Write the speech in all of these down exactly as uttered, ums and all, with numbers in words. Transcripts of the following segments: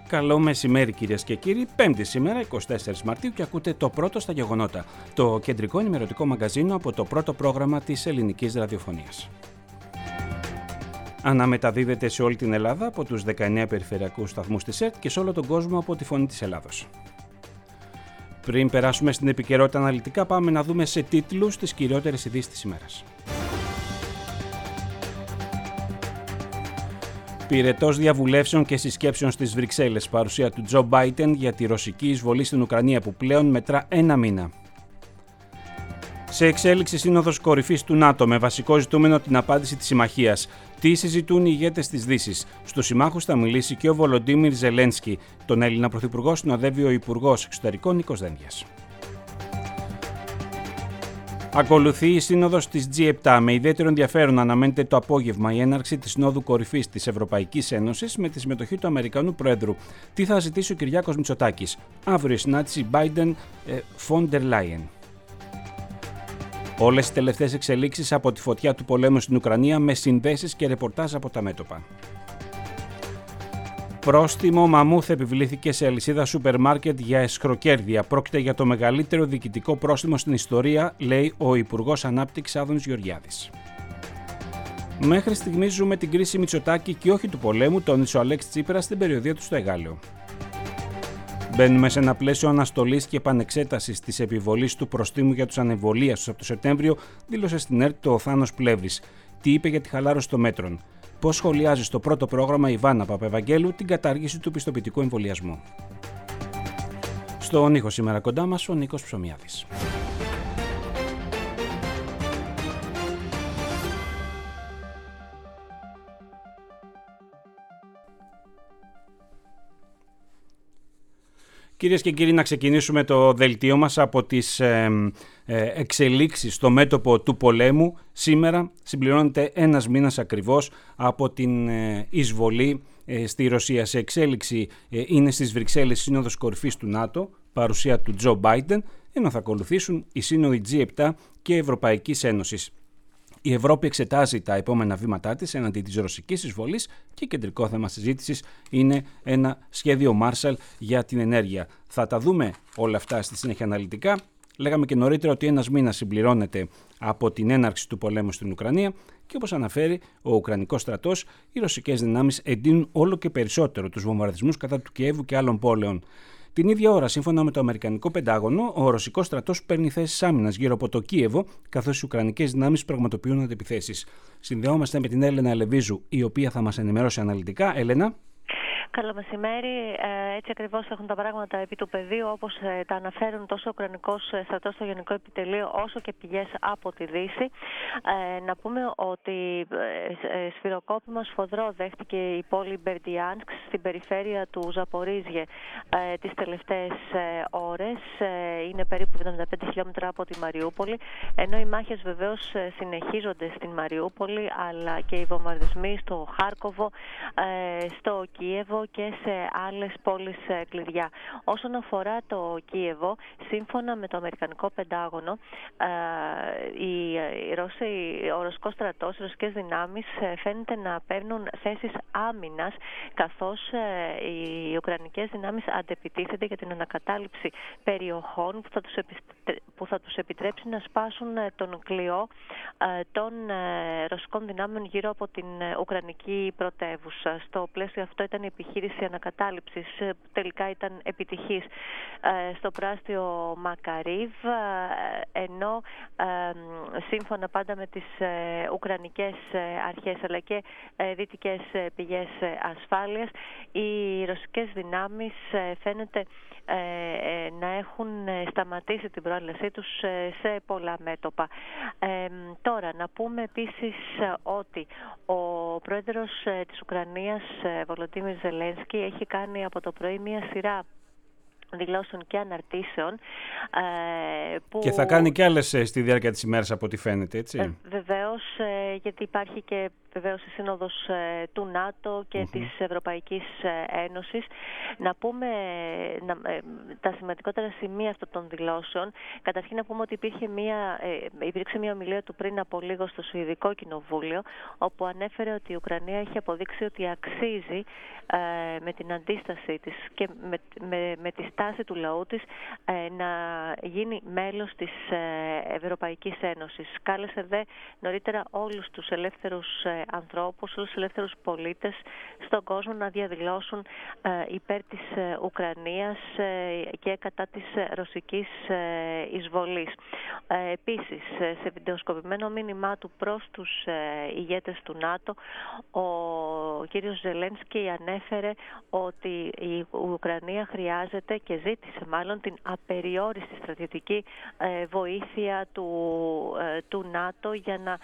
Καλό μεσημέρι κυρίες και κύριοι, Πέμπτη σήμερα, εικοστή τέταρτη Μαρτίου και ακούτε το πρώτο στα γεγονότα, το κεντρικό ενημερωτικό μαγκαζίνο από το πρώτο πρόγραμμα της ελληνικής ραδιοφωνίας. Αναμεταδίδεται σε όλη την Ελλάδα από τους δεκαεννέα περιφερειακούς σταθμούς της ΕΡΤ και σε όλο τον κόσμο από τη Φωνή της Ελλάδος. Πριν περάσουμε στην επικαιρότητα αναλυτικά, πάμε να δούμε σε τίτλους τις κυριότερες ειδήσεις της ημέρας. Πυρετός διαβουλεύσεων και συσκέψεων στις Βρυξέλλες, παρουσία του Τζο Μπάιντεν για τη ρωσική εισβολή στην Ουκρανία που πλέον μετρά ένα μήνα. Σε εξέλιξη σύνοδος κορυφής του ΝΑΤΟ με βασικό ζητούμενο την απάντηση της συμμαχίας. Τι συζητούν οι ηγέτες της Δύσης. Στους συμμάχους θα μιλήσει και ο Βολοντίμιρ Ζελένσκι. Τον Έλληνα Πρωθυπουργό συνοδεύει ο Υπουργός Εξωτερικών Νίκος Δένδιας. Ακολουθεί η σύνοδος της τζι επτά. Με ιδιαίτερο ενδιαφέρον αναμένεται το απόγευμα η έναρξη της συνόδου κορυφής της Ευρωπαϊκής Ένωσης με τη συμμετοχή του Αμερικανού Προέδρου. Τι θα ζητήσει ο Κυριάκος Μητσοτάκης. Αύριο η συνάντηση Biden-Von der Leyen. Όλες οι τελευταίες εξελίξεις από τη φωτιά του πολέμου στην Ουκρανία με συνδέσεις και ρεπορτάζ από τα μέτωπα. Πρόστιμο μαμούθ επιβλήθηκε σε αλυσίδα σούπερ μάρκετ για εσχροκέρδεια. Πρόκειται για το μεγαλύτερο διοικητικό πρόστιμο στην ιστορία, λέει ο Υπουργός Ανάπτυξης Άδωνης Γεωργιάδης. Μέχρι στιγμής ζούμε την κρίση Μητσοτάκη και όχι του πολέμου, τόνισε ο Αλέξης Τσίπρας στην περιοδεία του στο Εγάλεο. Μπαίνουμε σε ένα πλαίσιο αναστολής και επανεξέτασης της επιβολής του προστίμου για τους ανεμβολίαστους από το Σεπτέμβριο, δήλωσε στην ΕΡΤ το Θάνος Πλεύρης. Τι είπε για τη χαλάρωση των μέτρων. Πώς σχολιάζει στο πρώτο πρόγραμμα η Βάνα Παπαευαγγέλου την κατάργηση του πιστοποιητικού εμβολιασμού. Στον ήχο σήμερα κοντά μας ο Νίκος Ψωμιάδης. Κυρίες και κύριοι, να ξεκινήσουμε το δελτίο μας από τις ε, ε, εξελίξεις στο μέτωπο του πολέμου. Σήμερα συμπληρώνεται ένας μήνας ακριβώς από την ε, εισβολή ε, στη Ρωσία. Σε εξέλιξη ε, είναι στις Βρυξέλλες σύνοδος κορυφής του ΝΑΤΟ, παρουσία του Τζο Μπάιντεν, ενώ θα ακολουθήσουν οι σύνοδοι τζι επτά και Ευρωπαϊκής Ένωσης. Η Ευρώπη εξετάζει τα επόμενα βήματά της εναντί της ρωσικής εισβολής και κεντρικό θέμα συζήτησης είναι ένα σχέδιο Marshall για την ενέργεια. Θα τα δούμε όλα αυτά στη συνέχεια αναλυτικά. Λέγαμε και νωρίτερα ότι ένας μήνας συμπληρώνεται από την έναρξη του πολέμου στην Ουκρανία και όπως αναφέρει ο Ουκρανικός στρατός, οι ρωσικές δυνάμεις εντείνουν όλο και περισσότερο τους βομβαρδισμούς κατά του Κιέβου και άλλων πόλεων. Την ίδια ώρα, σύμφωνα με το Αμερικανικό Πεντάγωνο, ο ρωσικός στρατός παίρνει θέσεις άμυνας γύρω από το Κίεβο, καθώς οι ουκρανικές δυνάμεις πραγματοποιούν αντεπιθέσεις. Συνδεόμαστε με την Έλενα Ελεβίζου, η οποία θα μας ενημερώσει αναλυτικά. Έλενα. Καλό μεσημέρι. Έτσι ακριβώς έχουν τα πράγματα επί του πεδίου, όπως τα αναφέρουν τόσο ο Ουκρανικός στρατός στο Γενικό Επιτελείο, όσο και πηγές από τη Δύση. Να πούμε ότι σφυροκόπημα σφοδρό δέχτηκε η πόλη Μπερντιάνσκ στην περιφέρεια του Ζαπορίζιε τις τελευταίες ώρες. Είναι περίπου εβδομήντα πέντε χιλιόμετρα από τη Μαριούπολη, ενώ οι μάχες βεβαίως συνεχίζονται στην Μαριούπολη, αλλά και οι βομβαρδισμοί στο Χάρκοβο, στο Κίεβο και σε άλλες πόλεις κλειδιά. Όσον αφορά το Κίεβο, σύμφωνα με το Αμερικανικό Πεντάγωνο, οι Ρώσοι, ο ρωσικός στρατός, οι ρωσικές δυνάμεις φαίνεται να παίρνουν θέσεις άμυνας, καθώς οι ουκρανικές δυνάμεις αντεπιτίθενται για την ανακατάληψη περιοχών που θα τους, επιστρέ... που θα τους επιτρέψει να σπάσουν τον κλειό των ρωσικών δυνάμεων γύρω από την ουκρανική πρωτεύουσα. Στο πλαίσιο αυτό ήταν η επιχείρηση ανακατάληψης, τελικά ήταν επιτυχής στο πράστιο Μακαρίβ, ενώ σύμφωνα πάντα με τις ουκρανικές αρχές αλλά και δυτικές πηγές ασφάλειας, οι ρωσικές δυνάμεις φαίνεται να έχουν σταματήσει την προέλασή τους σε πολλά μέτωπα. Τώρα, να πούμε επίσης ότι ο πρόεδρος της Ουκρανίας, Βολοντίμιρ Ζελένσκι, έχει κάνει από το πρωί μια σειρά δηλώσεων και αναρτήσεων. Ε, που... Και θα κάνει και άλλες στη διάρκεια της ημέρας από ό,τι φαίνεται, έτσι. Ε, βεβαίως, ε, γιατί υπάρχει και βεβαίως η Σύνοδος του ΝΑΤΟ και mm-hmm. της Ευρωπαϊκής Ένωσης. Να πούμε να, τα σημαντικότερα σημεία αυτών των δηλώσεων. Καταρχήν να πούμε ότι υπήρχε μια, υπήρξε μια ομιλία του πριν από λίγο στο Σουηδικό Κοινοβούλιο, όπου ανέφερε ότι η Ουκρανία έχει αποδείξει ότι αξίζει ε, με την αντίστασή της και με, με, με τη στάση του λαού της ε, να γίνει μέλος της ε, Ευρωπαϊκής Ένωσης. Κάλεσε δε νωρίτερα όλους τους ελεύθερους ε, ανθρώπους, όλους τους ελεύθερους πολίτες στον κόσμο να διαδηλώσουν ε, υπέρ της ε, Ουκρανίας ε, και κατά της ε, ρωσικής ε, εισβολής. Ε, επίσης, σε βιντεοσκοπημένο μήνυμά του προς τους ε, ηγέτες του ΝΑΤΟ, ο κύριος Ζελένσκι ανέφερε ότι η Ουκρανία χρειάζεται και ζήτησε μάλλον την απεριόριστη στρατιωτική ε, βοήθεια του, ε, του ΝΑΤΟ για να,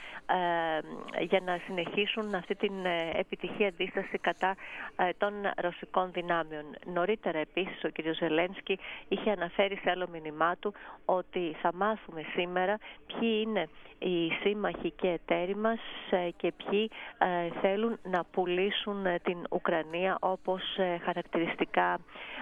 ε, για να συνεχίσουν αυτή την ε, επιτυχή αντίσταση κατά ε, των ρωσικών δυνάμεων. Νωρίτερα επίσης ο κύριος Ζελένσκι είχε αναφέρει σε άλλο μήνυμά του ότι θα μάθουμε σήμερα ποιοι είναι οι σύμμαχοι και εταίροι μας και ποιοι ε, θέλουν να πουλήσουν την Ουκρανία, όπως ε, χαρακτηριστικά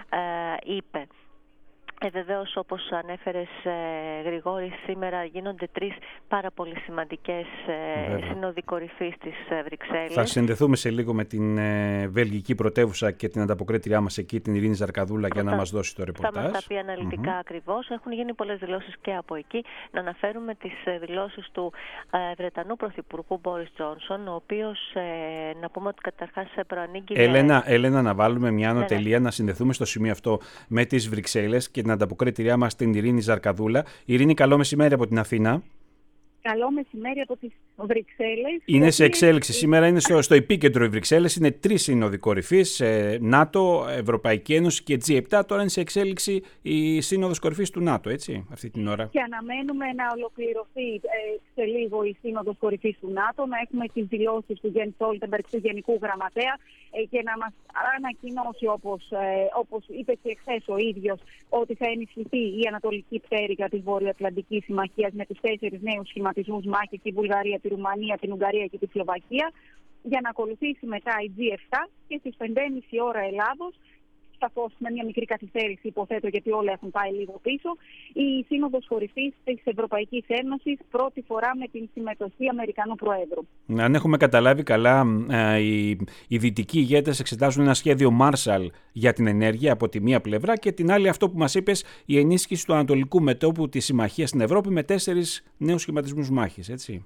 ε, είπε. Ε, βεβαίως, όπως ανέφερες ε, Γρηγόρη, σήμερα γίνονται τρεις πάρα πολύ σημαντικές ε, σύνοδοι κορυφής της ε, Βρυξέλλες. Θα συνδεθούμε σε λίγο με την ε, βελγική πρωτεύουσα και την ανταποκρίτριά μας εκεί, την Ειρήνη Ζαρκαδούλα, για να μας δώσει το ρεπορτάζ. Θα μας τα πει αναλυτικά mm-hmm. ακριβώς. Έχουν γίνει πολλές δηλώσεις και από εκεί. Να αναφέρουμε τις δηλώσεις του ε, Βρετανού Πρωθυπουργού Μπόρις Τζόνσον, ο οποίος, ε, να πούμε ότι καταρχάς προανήγγειλε... Έλενα, Έλενα, να βάλουμε μια ανωτελεία, ναι, να συνδεθούμε στο σημείο αυτό με τις Βρυξέλλες και την ανταποκρίτηριά μας, την Ειρήνη Ζαρκαδούλα. Ειρήνη, καλό μεσημέρι από την Αθήνα. Καλό μεσημέρι από τις Βρυξέλλες. Είναι σε εξέλιξη. Σήμερα είναι στο, στο επίκεντρο οι Βρυξέλλες. Είναι τρεις σύνοδοι κορυφής, ε, ΝΑΤΟ, Ευρωπαϊκή Ένωση και τζι επτά. Τώρα είναι σε εξέλιξη η σύνοδος κορυφής του ΝΑΤΟ, έτσι, αυτή την ώρα. Και αναμένουμε να ολοκληρωθεί ε, σε λίγο η σύνοδος κορυφής του ΝΑΤΟ, να έχουμε τις δηλώσεις του Γιένς Στόλτεμπεργκ, του Γενικού Γραμματέα, ε, και να μας ανακοινώσει, όπως, ε, όπως είπε και χθες ο ίδιος, ότι θα ενισχυθεί η ανατολική πτέρυγα της Βορειοατλαντικής Συμμαχίας με τους τέσσερις νέους σχηματισμούς μάχης, τη Βουλγαρία, τη Ρουμανία, την Ουγγαρία και τη Σλοβακία, για να ακολουθήσει μετά η τζι επτά και στις πέντε και μισή ώρα Ελλάδος, σαφώς με μια μικρή καθυστέρηση υποθέτω, γιατί όλα έχουν πάει λίγο πίσω, η Σύνοδος Κορυφής της Ευρωπαϊκής Ένωσης, πρώτη φορά με την συμμετοχή Αμερικανού Προέδρου. Αν έχουμε καταλάβει καλά, οι, οι δυτικοί ηγέτες εξετάζουν ένα σχέδιο Marshall για την ενέργεια από τη μία πλευρά και την άλλη, αυτό που μας είπες, η ενίσχυση του ανατολικού μετώπου της συμμαχίας στην Ευρώπη με τέσσερις νέους σχηματισμούς μάχης, έτσι.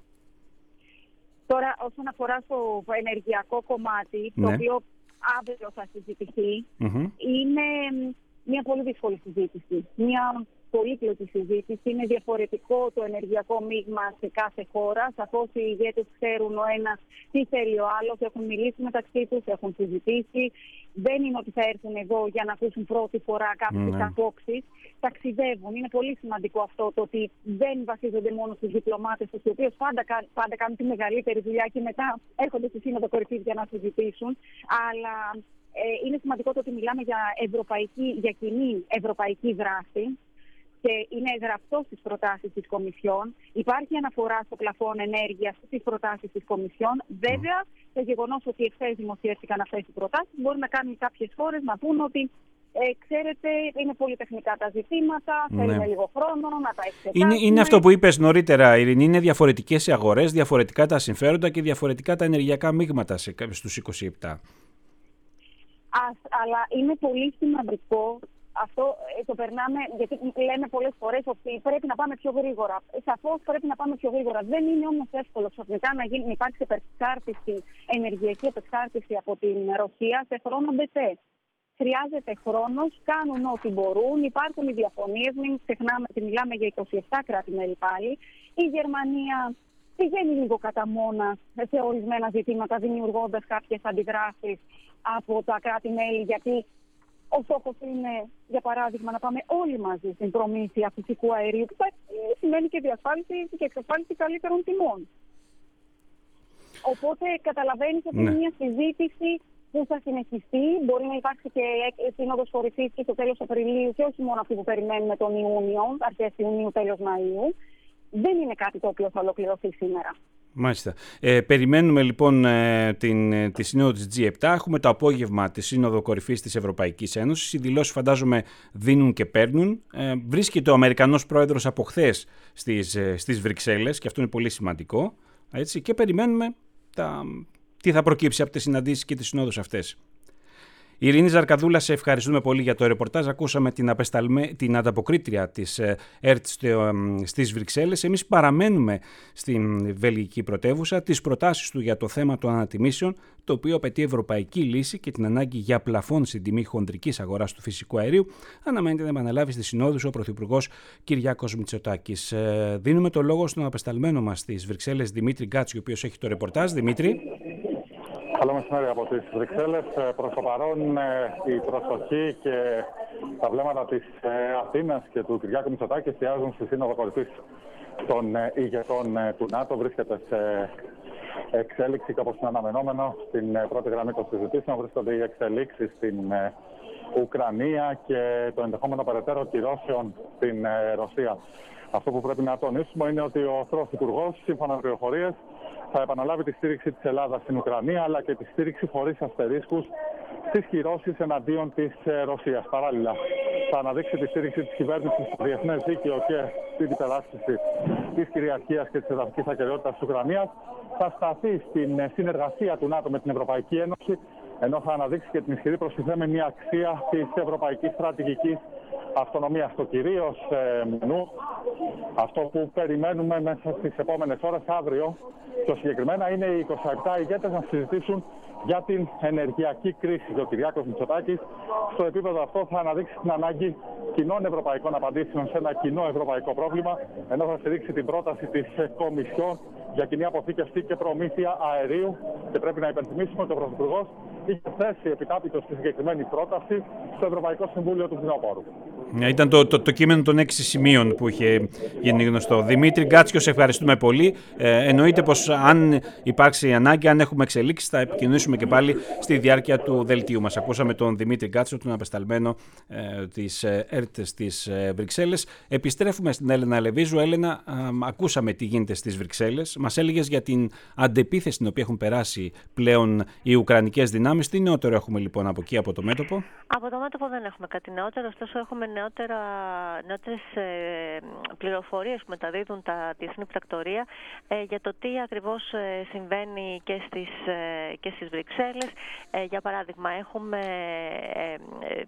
Τώρα, όσον αφορά στο ενεργειακό κομμάτι, ναι, το οποίο αύριο θα συζητηθεί, mm-hmm. είναι μια πολύ δύσκολη συζήτηση. Μια πολύπλοκη συζήτηση. Είναι διαφορετικό το ενεργειακό μείγμα σε κάθε χώρα. Σαφώς οι ηγέτες ξέρουν ο ένας τι θέλει ο άλλος, έχουν μιλήσει μεταξύ τους, έχουν συζητήσει. Δεν είναι ότι θα έρθουν εδώ για να ακούσουν πρώτη φορά κάποιες mm-hmm. απόψεις. Ταξιδεύουν. Είναι πολύ σημαντικό αυτό, το ότι δεν βασίζονται μόνο στους διπλωμάτες, τους οποίους πάντα, πάντα κάνουν τη μεγαλύτερη δουλειά και μετά έρχονται στη Σύνοδο Κορυφής για να συζητήσουν. Αλλά ε, είναι σημαντικό το ότι μιλάμε για, ευρωπαϊκή, για κοινή ευρωπαϊκή δράση. Και είναι γραπτό στις προτάσεις της Κομισιόν. Υπάρχει αναφορά στο πλαφόν ενέργειας στις προτάσεις της Κομισιόν. Βέβαια, το γεγονός ότι εχθές δημοσιεύτηκαν αυτές οι προτάσεις μπορεί να κάνουν κάποιες χώρες να πούν ότι ε, ξέρετε, είναι πολύ τεχνικά τα ζητήματα, ναι, θέλουμε λίγο χρόνο να τα εξετάσουμε. Είναι, είναι αυτό που είπες νωρίτερα, Ειρήνη. Είναι διαφορετικές οι αγορές, διαφορετικά τα συμφέροντα και διαφορετικά τα ενεργειακά μείγματα στους είκοσι επτά. Ας, αλλά είναι πολύ σημαντικό. Αυτό ε, το περνάμε, γιατί λέμε πολλές φορές ότι πρέπει να πάμε πιο γρήγορα. Σαφώς πρέπει να πάμε πιο γρήγορα. Δεν είναι όμως εύκολο ξαφνικά να, γίνει, να υπάρξει επεξάρτηση, ενεργειακή επεξάρτηση από την Ρωσία σε χρόνο μπετέ. Χρειάζεται χρόνος, κάνουν ό,τι μπορούν. Υπάρχουν οι διαφωνίες, μην ξεχνάμε ότι μιλάμε για είκοσι επτά κράτη-μέλη πάλι. Η Γερμανία πηγαίνει λίγο κατά μόνα σε ορισμένα ζητήματα, δημιουργώντας κάποιες αντιδράσεις από τα κράτη-μέλη, γιατί ο στόχος είναι, για παράδειγμα, να πάμε όλοι μαζί στην προμήθεια φυσικού αερίου, που θα σημαίνει και διασφάλιση και εξασφάλιση καλύτερων τιμών. Οπότε καταλαβαίνεις ότι είναι, ναι, μια συζήτηση που θα συνεχιστεί. Μπορεί να υπάρξει και σύνοδος κορυφής και στο τέλος Απριλίου, και όχι μόνο αυτή που περιμένουμε τον Ιούνιο, αρχές Ιουνίου, τέλος Μαΐου. Δεν είναι κάτι το οποίο θα ολοκληρωθεί σήμερα. Μάλιστα. Ε, περιμένουμε λοιπόν ε, την, τη σύνοδο της τζι επτά. Έχουμε το απόγευμα τη Σύνοδο Κορυφής της Ευρωπαϊκής Ένωσης. Οι δηλώσεις φαντάζομαι δίνουν και παίρνουν. Ε, βρίσκεται ο Αμερικανός πρόεδρος από χθες στις, ε, στις Βρυξέλλες και αυτό είναι πολύ σημαντικό. Έτσι, και περιμένουμε τα, τι θα προκύψει από τις συναντήσεις και τις συνόδους αυτές. Ειρήνη Ζαρκαδούλα, σε ευχαριστούμε πολύ για το ρεπορτάζ. Ακούσαμε την, απεσταλμέ... την ανταποκρίτρια της ΕΡΤ στις Βρυξέλλες. Εμείς παραμένουμε στην βελγική πρωτεύουσα. Τις προτάσεις του για το θέμα των ανατιμήσεων, το οποίο απαιτεί ευρωπαϊκή λύση και την ανάγκη για πλαφόν στην τιμή χονδρικής αγοράς του φυσικού αερίου, αναμένεται να επαναλάβει στις συνόδους ο Πρωθυπουργός Κυριάκος Μητσοτάκης. Δίνουμε το λόγο στον απεσταλμένο μας στις Βρυξέλλες, Δημήτρη Γκάτσι, ο οποίος έχει το ρεπορτάζ. Δημήτρη. Καλό μεσημέρι από τις Βρυξέλλες. Προς το παρόν η προσοχή και τα βλέμματα της Αθήνας και του Κυριάκου Μητσοτάκη εστιάζουν στη Σύνοδο Κορυφής των ηγετών του ΝΑΤΟ. Βρίσκεται σε εξέλιξη και όπως είναι αναμενόμενο στην πρώτη γραμμή των συζητήσεων. Βρίσκονται οι εξελίξεις στην Ουκρανία και το ενδεχόμενο περαιτέρω κυρώσεων στην Ρωσία. Αυτό που πρέπει να τονίσουμε είναι ότι ο Πρωθυπουργός, σύμφωνα με πληροφορίες, θα επαναλάβει τη στήριξη της Ελλάδας στην Ουκρανία, αλλά και τη στήριξη χωρίς αστερίσκους στις κυρώσεις εναντίον της Ρωσίας. Παράλληλα, θα αναδείξει τη στήριξη της κυβέρνησης στο διεθνές δίκαιο και στην υπεράσπιση της κυριαρχίας και της εδαφικής ακεραιότητας της Ουκρανίας. Θα σταθεί στην συνεργασία του ΝΑΤΟ με την Ευρωπαϊκή Ένωση, ενώ θα αναδείξει και την ισχυρή προστιθέμενη αξία της ευρωπαϊκής στρατηγικής αυτονομίας. Το κυρίως ε, μενού, αυτό που περιμένουμε μέσα στις επόμενες ώρες, αύριο, το συγκεκριμένα είναι οι είκοσι επτά ηγέτες να συζητήσουν για την ενεργειακή κρίση. Ο Κυριάκος Μητσοτάκης στο επίπεδο αυτό θα αναδείξει την ανάγκη κοινών ευρωπαϊκών απαντήσεων σε ένα κοινό ευρωπαϊκό πρόβλημα, ενώ θα στηρίξει την πρόταση της Κομισιόν για κοινή αποθήκευση και προμήθεια αερίου. Και πρέπει να υπενθυμίσουμε ότι ο Πρωθυπουργός είχε θέσει επιτάπητο στη συγκεκριμένη πρόταση στο Ευρωπαϊκό Συμβούλιο του φθινοπόρου. Ήταν το, το, το κείμενο των έξι σημείων που είχε γίνει γνωστό. Δημήτρη Γκάτσιο, σε ευχαριστούμε πολύ. Ε, εννοείται πως αν υπάρξει ανάγκη, αν έχουμε εξελίξεις, θα επικοινωνήσουμε και πάλι στη διάρκεια του δελτίου μας. Ακούσαμε τον Δημήτρη Γκάτσιο, τον απεσταλμένο ε, της ΕΡΤ στις ε, Βρυξέλλες. Επιστρέφουμε στην Έλενα Λεβίζου. Έλενα, ε, ακούσαμε τι γίνεται στις Βρυξέλλες. Μας έλεγες για την αντεπίθεση την οποία έχουν περάσει πλέον οι ουκρανικές δυνάμεις. Τι νεότερο έχουμε λοιπόν από εκεί, από το μέτωπο? Από το μέτωπο δεν έχουμε κάτι νεότερο, ωστόσο έχουμε νεότερα, νεότερες ε, πληροφορίες που μεταδίδουν τα διεθνή πρακτορία ε, για το τι ακριβώς ε, συμβαίνει και στις, ε, και στις Βρυξέλλες. Ε, για παράδειγμα, έχουμε ε,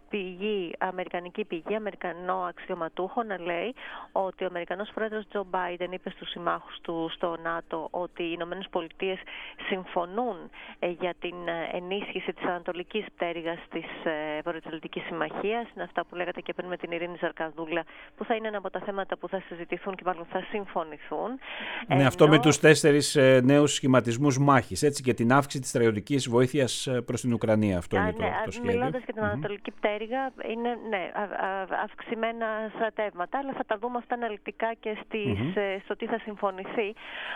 πηγή, αμερικανική πηγή, αμερικανό αξιωματούχο να λέει ότι ο Αμερικανός πρόεδρος Τζο Μπάιντεν είπε στους συμμάχους του στο ΝΑΤΟ ότι οι Ηνωμένες Πολιτείες συμφωνούν ε, για την ενίσχυση της ανατολικής πτέρυγας της ε, Βορειοατλαντικής Συμμαχίας. Είναι αυτά που λέγατε και πριν με την Ειρήνη Ζαρκαδούλα, που θα είναι ένα από τα θέματα που θα συζητηθούν και μάλλον θα συμφωνηθούν. Ναι, Ενώ... αυτό με τους τέσσερις ε, νέους σχηματισμούς μάχης, έτσι, και την αύξηση της στρατιωτικής βοήθειας προς την Ουκρανία. Αυτό Α, είναι ναι, το, το σχέδιο. Μιλώντας για την mm-hmm. ανατολική πτέρυγα, είναι ναι, α, α, αυξημένα στρατεύματα, αλλά θα τα δούμε αυτά αναλυτικά και στις, mm-hmm. στο τι θα συμφωνηθεί.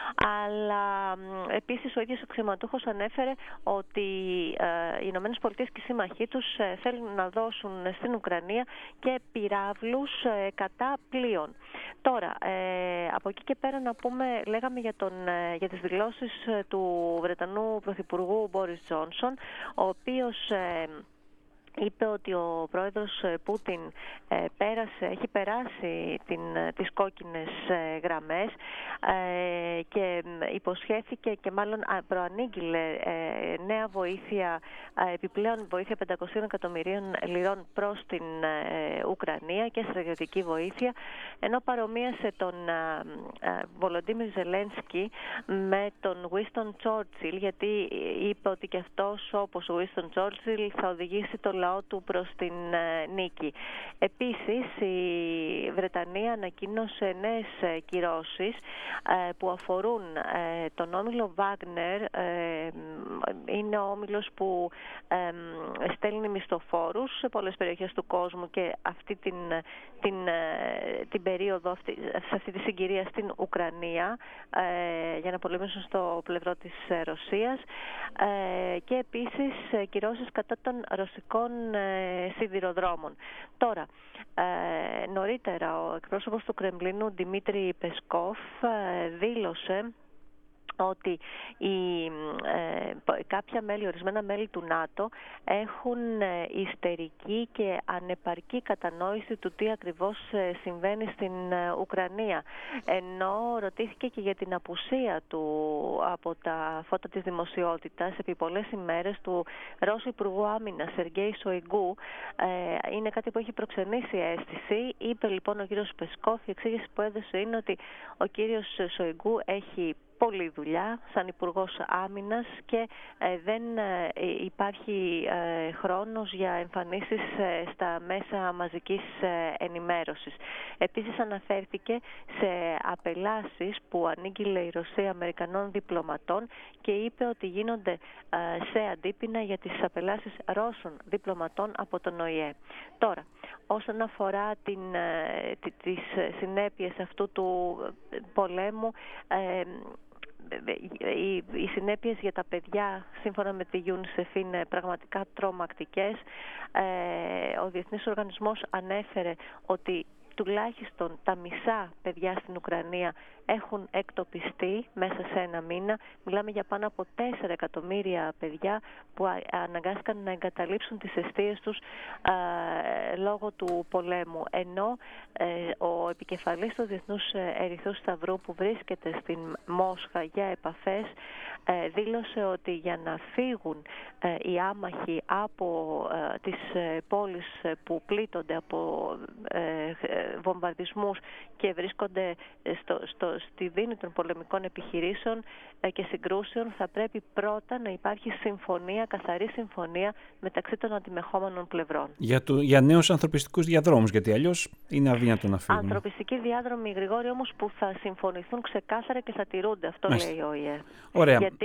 Αλλά επίσης ο ίδιος ο αξιωματούχος ανέφερε ότι ε, οι Ηνωμένες Πολιτείες και οι σύμμαχοί τους ε, θέλουν να δώσουν στην Ουκρανία και πυράβλους ε, κατά πλοίων. Τώρα, ε, από εκεί και πέρα να πούμε, λέγαμε για, τον, ε, για τις δηλώσεις του Βρετανού Πρωθυπουργού Μπόρις Τζόνσον, ο οποίος... Ε, είπε ότι ο πρόεδρος Πούτιν ε, πέρασε, έχει περάσει την, τις κόκκινες ε, γραμμές ε, και υποσχέθηκε και μάλλον προανήγγειλε ε, νέα βοήθεια, ε, επιπλέον βοήθεια πεντακόσια εκατομμυρίων λιρών προς την ε, Ουκρανία και στρατιωτική βοήθεια, ενώ παρομοίασε τον Βολοντίμιρ Ζελένσκι με τον Winston Churchill, γιατί είπε ότι και αυτός, όπως ο Winston Churchill, θα οδηγήσει το λαό του προς την ε, νίκη. Επίσης, η Βρετανία ανακοίνωσε νέες ε, κυρώσεις ε, που αφορούν ε, τον όμιλο Wagner. Ε, είναι ο όμιλος που ε, στέλνει μισθοφόρους σε πολλές περιοχές του κόσμου και αυτή την, την, ε, την περίοδο, αυτή, σε αυτή τη συγκυρία στην Ουκρανία ε, για να πολεμήσουν στο πλευρό της ε, Ρωσίας ε, και επίσης ε, κυρώσεις κατά των ρωσικών σιδηροδρόμων. Τώρα, ε, νωρίτερα ο εκπρόσωπος του Κρεμλίνου Δημήτρη Πεσκόφ ε, δήλωσε ότι οι, ε, κάποια μέλη, ορισμένα μέλη του ΝΑΤΟ έχουν ε, ιστερική και ανεπαρκή κατανόηση του τι ακριβώς ε, συμβαίνει στην ε, Ουκρανία. Ενώ ρωτήθηκε και για την απουσία του από τα φώτα της δημοσιότητας επί πολλές ημέρες του Ρώσου Υπουργού Άμυνας Σεργέη Σοϊγκού. Ε, είναι κάτι που έχει προξενήσει αίσθηση. Είπε λοιπόν ο κύριος Πεσκόφ, η εξήγηση που έδωσε είναι ότι ο κύριος Σοϊγκού έχει πολλή δουλειά σαν Υπουργός Άμυνας και ε, δεν ε, υπάρχει ε, χρόνος για εμφανίσεις ε, στα μέσα μαζικής ε, ενημέρωσης. Επίσης αναφέρθηκε σε απελάσεις που ανήγγειλε η Ρωσία Αμερικανών διπλωματών και είπε ότι γίνονται ε, σε αντίπεινα για τις απελάσεις Ρώσων διπλωματών από τον Ο Η Ε. Τώρα, όσον αφορά την, ε, τις συνέπειες αυτού του πολέμου, ε, Οι, οι συνέπειες για τα παιδιά σύμφωνα με τη UNICEF είναι πραγματικά τρομακτικές. Ε, ο Διεθνής Οργανισμός ανέφερε ότι τουλάχιστον τα μισά παιδιά στην Ουκρανία έχουν εκτοπιστεί μέσα σε ένα μήνα. Μιλάμε για πάνω από τέσσερα εκατομμύρια παιδιά που αναγκάστηκαν να εγκαταλείψουν τις εστίες τους α, λόγω του πολέμου. Ενώ ε, ο επικεφαλής του Διεθνούς Ερυθρού Σταυρού που βρίσκεται στην Μόσχα για επαφές ε, δήλωσε ότι για να φύγουν ε, οι άμαχοι από ε, τις ε, πόλεις που πλήττονται από ε, βομβαρδισμούς και βρίσκονται στο, στο, στη δίνη των πολεμικών επιχειρήσεων και συγκρούσεων, θα πρέπει πρώτα να υπάρχει συμφωνία, καθαρή συμφωνία μεταξύ των αντιμεχόμενων πλευρών. Για, το, για νέους ανθρωπιστικούς διαδρόμους, γιατί αλλιώς είναι αδύνατο να φύγουν. Ανθρωπιστικοί διάδρομοι, Γρηγόρη, όμως που θα συμφωνηθούν ξεκάθαρα και θα τηρούνται. Αυτό Μάλιστα. λέει ο Ο Η Ε. Ωραία. Γιατί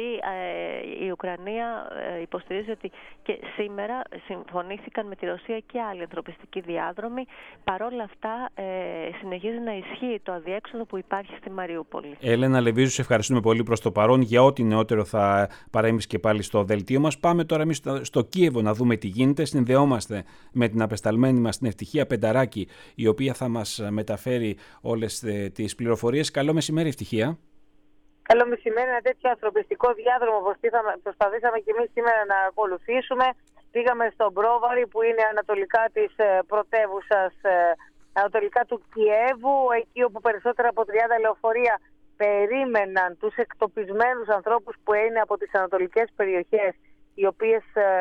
ε, η Ουκρανία ε, υποστηρίζει ότι και σήμερα συμφωνήθηκαν με τη Ρωσία και άλλοι ανθρωπιστικοί διάδρομοι. Παρόλα αυτά ε, συνεχίζει να ισχύει το αδιέξοδο που υπάρχει στη Μαριούπολη. Έλενα Λεβίζου, σε ευχαριστούμε πολύ προς το παρόν. Για ό,τι νεότερο θα παρέμβεις και πάλι στο δελτίο μας. Πάμε τώρα εμείς στο, στο Κίεβο να δούμε τι γίνεται. Συνδεόμαστε με την απεσταλμένη μας την Ευτυχία Πενταράκη, η οποία θα μας μεταφέρει όλες τις πληροφορίες. Καλό μεσημέρι, Ευτυχία. Καλό μεσημέρι. Ένα τέτοιο ανθρωπιστικό διάδρομο προσπαθήσαμε και εμείς σήμερα να ακολουθήσουμε. Πήγαμε στον Πρόβαρη, που είναι ανατολικά της πρωτεύουσας, ανατολικά του Κιέβου, εκεί όπου περισσότερα από τριάντα λεωφορεία περίμεναν τους εκτοπισμένους ανθρώπους που είναι από τις ανατολικές περιοχές, οι οποίες,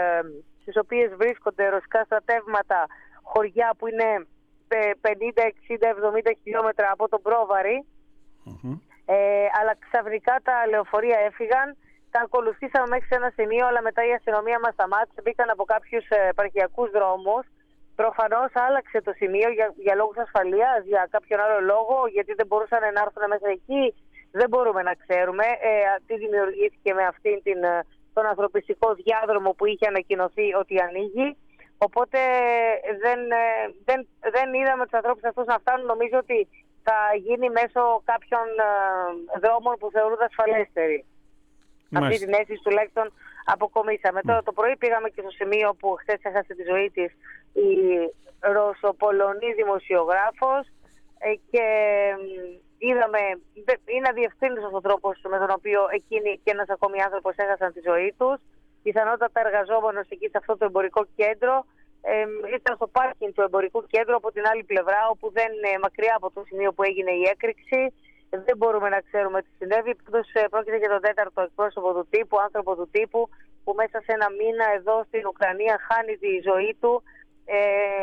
στις οποίες βρίσκονται ρωσικά στρατεύματα, χωριά που είναι πενήντα, εξήντα, εβδομήντα χιλιόμετρα από τον Πρόβαρη. Mm-hmm. Ε, αλλά ξαφνικά τα λεωφορεία έφυγαν, τα ακολουθήσαμε μέχρι σε ένα σημείο, αλλά μετά η αστυνομία μας σταμάτησε, μπήκαν από κάποιους επαρχιακούς δρόμους. Προφανώς άλλαξε το σημείο για, για λόγους ασφαλείας, για κάποιον άλλο λόγο, γιατί δεν μπορούσαν να έρθουν μέσα εκεί. Δεν μπορούμε να ξέρουμε ε, τι δημιουργήθηκε με αυτήν την, τον ανθρωπιστικό διάδρομο που είχε ανακοινωθεί ότι ανοίγει. Οπότε δεν, δεν, δεν είδαμε τους ανθρώπους αυτούς να φτάνουν. Νομίζω ότι θα γίνει μέσω κάποιων ε, δρόμων που θεωρούνται ασφαλέστεροι. Μάλιστα. Αυτή την αίσθηση τουλάχιστον αποκομίσαμε. Mm. Τώρα το πρωί πήγαμε και στο σημείο που χθες έχασε τη ζωή της η Ρωσοπολωνή δημοσιογράφος ε, και είδαμε, είναι αδιευθύνητος ο τρόπος με τον οποίο εκείνη και ένας ακόμη άνθρωπος έχασαν τη ζωή τους. Πιθανότατα εργαζόμενος εκεί σε αυτό το εμπορικό κέντρο. Ε, ήταν στο πάρκινγκ του εμπορικού κέντρου από την άλλη πλευρά, όπου δεν είναι μακριά από το σημείο που έγινε η έκρηξη. Δεν μπορούμε να ξέρουμε τι συνέβη. Πρόκειται για τον τέταρτο εκπρόσωπο του τύπου, άνθρωπο του τύπου, που μέσα σε ένα μήνα εδώ στην Ουκρανία χάνει τη ζωή του, ε,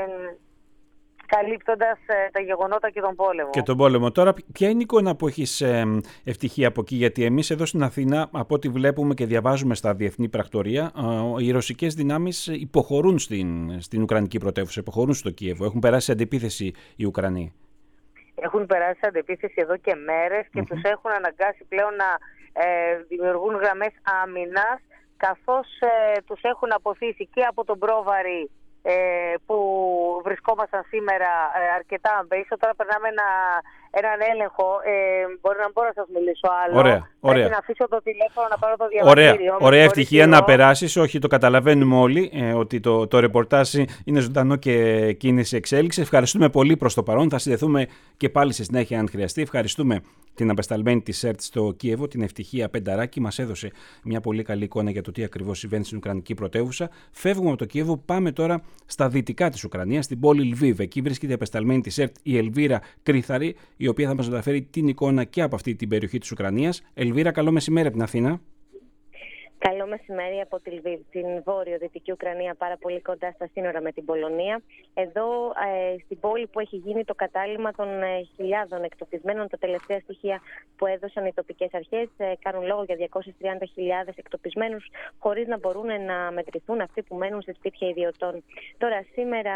καλύπτοντας ε, τα γεγονότα και τον πόλεμο. Και τον πόλεμο. Τώρα, ποια είναι η εικόνα που έχεις, ε, Ευτυχία, από εκεί? Γιατί εμείς εδώ στην Αθήνα, από ό,τι βλέπουμε και διαβάζουμε στα διεθνή πρακτορία, ε, οι ρωσικές δυνάμεις υποχωρούν στην, στην Ουκρανική πρωτεύουσα, υποχωρούν στο Κίεβο. Έχουν περάσει σε αντεπίθεση οι Ουκρανοί. Έχουν περάσει σε αντεπίθεση εδώ και μέρες και mm-hmm. τους έχουν αναγκάσει πλέον να ε, δημιουργούν γραμμές άμυνας, καθώς ε, τους έχουν αποθήσει και από τον Πρόβαρη, Ε, που βρισκόμασταν σήμερα ε, αρκετά μπέισο. Τώρα περνάμε ένα έναν έλεγχο. Ε, μπορεί να μπορώ να σας μιλήσω άλλο. Ωραία, ωραία. Πρέπει να αφήσω το τηλέφωνο να πάρω το διαβατήριο. Ωραία, ωραία ευτυχία να περάσεις. Όχι, το καταλαβαίνουμε όλοι ε, ότι το, το ρεπορτάζ είναι ζωντανό και κίνηση εξέλιξη. Ευχαριστούμε πολύ προς το παρόν. Θα συνδεθούμε και πάλι στη συνέχεια αν χρειαστεί. Ευχαριστούμε την απεσταλμένη της ΕΡΤ στο Κίεβο, την Ευτυχία Πενταράκη. Μας έδωσε μια πολύ καλή εικόνα για το τι ακριβώς συμβαίνει στην Ουκρανική πρωτεύουσα. Φεύγουμε από το Κίεβο, πάμε τώρα στα δυτικά της Ουκρανίας, στην πόλη Λβίβ. Εκεί βρίσκεται η απεσταλμένη της ΕΡΤ, η Ελβίρα Κρύθαρη, η οποία θα μας μεταφέρει την εικόνα και από αυτή την περιοχή της Ουκρανίας. Ελβίρα, καλό μεσημέρι από την Αθήνα. Καλό μεσημέρι από τη Λβίβ, την βόρειο-δυτική Ουκρανία, πάρα πολύ κοντά στα σύνορα με την Πολωνία. Εδώ ε, στην πόλη που έχει γίνει το κατάλημα των ε, χιλιάδων εκτοπισμένων, τα τελευταία στοιχεία που έδωσαν οι τοπικές αρχές ε, κάνουν λόγο για διακόσιες τριάντα χιλιάδες εκτοπισμένους, χωρίς να μπορούν να μετρηθούν αυτοί που μένουν σε σπίτια ιδιωτών. Τώρα, σήμερα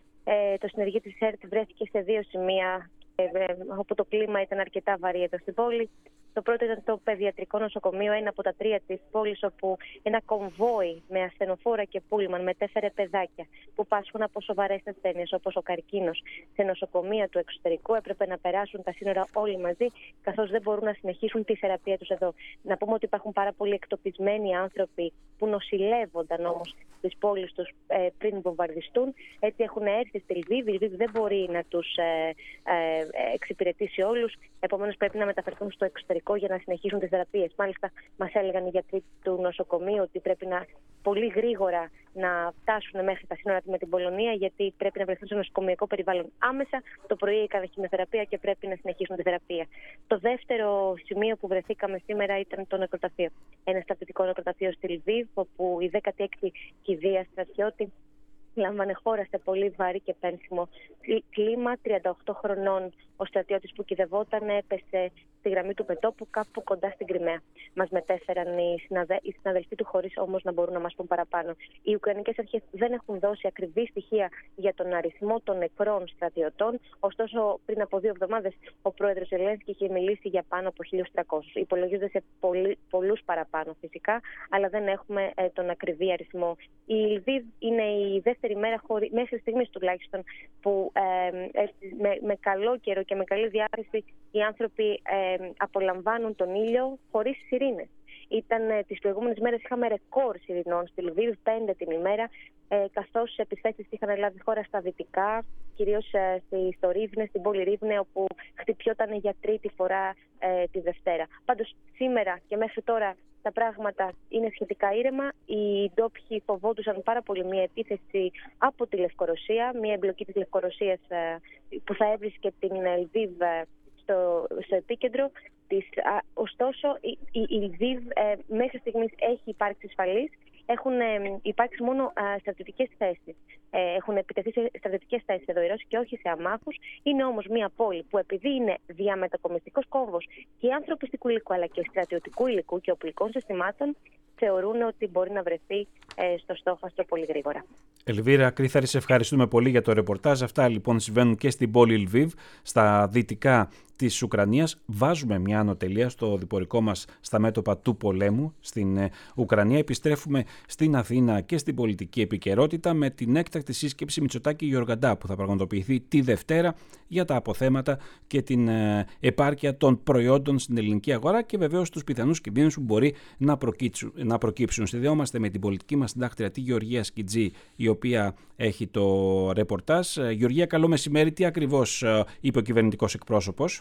ε, το συνεργείο της ΕΡΤ βρέθηκε σε δύο σημεία, ε, ε, όπου το κλίμα ήταν αρκετά βαρύ εδώ στην πόλη. Το πρώτο ήταν το παιδιατρικό νοσοκομείο, ένα από τα τρία της πόλης, όπου ένα κομβόι με ασθενοφόρα και πούλμαν μετέφερε παιδάκια που πάσχουν από σοβαρές ασθένειες όπως ο καρκίνος. Σε νοσοκομεία του εξωτερικού έπρεπε να περάσουν τα σύνορα όλοι μαζί, καθώς δεν μπορούν να συνεχίσουν τη θεραπεία τους εδώ. Να πούμε ότι υπάρχουν πάρα πολλοί εκτοπισμένοι άνθρωποι που νοσηλεύονταν όμως στις πόλεις τους ε, πριν βομβαρδιστούν. Έτσι έχουν έρθει στη Λβίβ. Η Λβίβ δεν μπορεί να τους ε, ε, εξυπηρετήσει όλους, επομένως πρέπει να μεταφερθούν στο εξωτερικό για να συνεχίσουν τις θεραπείες. Μάλιστα, μας έλεγαν οι γιατροί του νοσοκομείου ότι πρέπει να πολύ γρήγορα να φτάσουν μέχρι τα σύνορα με την Πολωνία, γιατί πρέπει να βρεθούν σε νοσοκομειακό περιβάλλον άμεσα. Το πρωί έκαναν χημειοθεραπεία και πρέπει να συνεχίσουν τη θεραπεία. Το δεύτερο σημείο που βρεθήκαμε σήμερα ήταν το νεκροταφείο. Ένα στρατιωτικό νεκροταφείο στη Λβίβ, όπου η δέκατη έκτη κηδεία στρατιώτη λάμβανε χώρα σε πολύ βαρύ και πένσιμο κλίμα. τριάντα οκτώ χρονών ο στρατιώτης που κηδευόταν έπεσε στη γραμμή του μετώπου κάπου κοντά στην Κριμαία. Μας μετέφεραν οι, συναδε... οι συναδελφοί του, χωρίς όμως να μπορούν να μας πούν παραπάνω. Οι Ουκρανικές αρχές δεν έχουν δώσει ακριβή στοιχεία για τον αριθμό των νεκρών στρατιωτών. Ωστόσο, πριν από δύο εβδομάδες ο πρόεδρος Ζελένσκι είχε μιλήσει για πάνω από χίλιους τριακόσιους. Υπολογίζονται σε πολύ... πολλούς παραπάνω φυσικά, αλλά δεν έχουμε ε, τον ακριβή αριθμό. Η Λβίβ είναι η δεύτερη μέρα, χωρί... μέχρι στιγμής τουλάχιστον, που ε, ε, με, με καλό καιρό και με καλή διάθεση οι άνθρωποι ε, απολαμβάνουν τον ήλιο χωρίς σιρήνες. Ήταν ε, τις προηγούμενες μέρες είχαμε ρεκόρ σιρηνών στη Λβίβ, πέντε την ημέρα, ε, καθώς επιθέσεις είχαν λάβει χώρα στα δυτικά, κυρίως ε, στο Ρίβνε, στην πόλη Ρίβνε, όπου χτυπιόταν για τρίτη φορά ε, τη Δευτέρα. Πάντως σήμερα και μέχρι τώρα τα πράγματα είναι σχετικά ήρεμα. Οι ντόπιοι φοβόντουσαν πάρα πολύ μια επίθεση από τη Λευκορωσία, μια εμπλοκή της Λευκορωσίας ε, που θα έβρισκε την Λβίβ ε, στο, στο επίκεντρο της. Α, ωστόσο, η, η, η Λβίβ ε, μέχρι στιγμής έχει υπάρξει ασφαλής. Έχουν ε, υπάρξει μόνο ε, στρατιωτικές θέσεις. Ε, έχουν επιτεθεί σε στρατιωτικές θέσεις εδώ οι Ρώσοι και όχι σε αμάχους. Είναι όμως μια πόλη που, επειδή είναι διαμετακομιστικός κόμβος και ανθρωπιστικού υλικού αλλά και στρατιωτικού υλικού και οπλικών συστημάτων, θεωρούν ότι μπορεί να βρεθεί ε, στο στόχαστρο πολύ γρήγορα. Ελβίρα Κρύθαρη, σε ευχαριστούμε πολύ για το ρεπορτάζ. Αυτά λοιπόν συμβαίνουν και στην πόλη Λβίβ, στα δυτικά της Ουκρανίας. Βάζουμε μια ανωτελεία στο διπορικό μας στα μέτωπα του πολέμου στην ε, Ουκρανία. Επιστρέφουμε στην Αθήνα και στην πολιτική επικαιρότητα με την έκτακτη σύσκεψη Μητσοτάκη-Γεωργαντά που θα πραγματοποιηθεί τη Δευτέρα για τα αποθέματα και την ε, επάρκεια των προϊόντων στην ελληνική αγορά και βεβαίως τους πιθανούς κινδύνους που μπορεί να προκύψουν. Να προκύψουν. Συνδεόμαστε με την πολιτική μας συντάκτρια, τη Γεωργία Σκιτζή, η οποία έχει το ρεπορτάζ. Γεωργία, καλό μεσημέρι. Τι ακριβώς είπε ο κυβερνητικός εκπρόσωπος?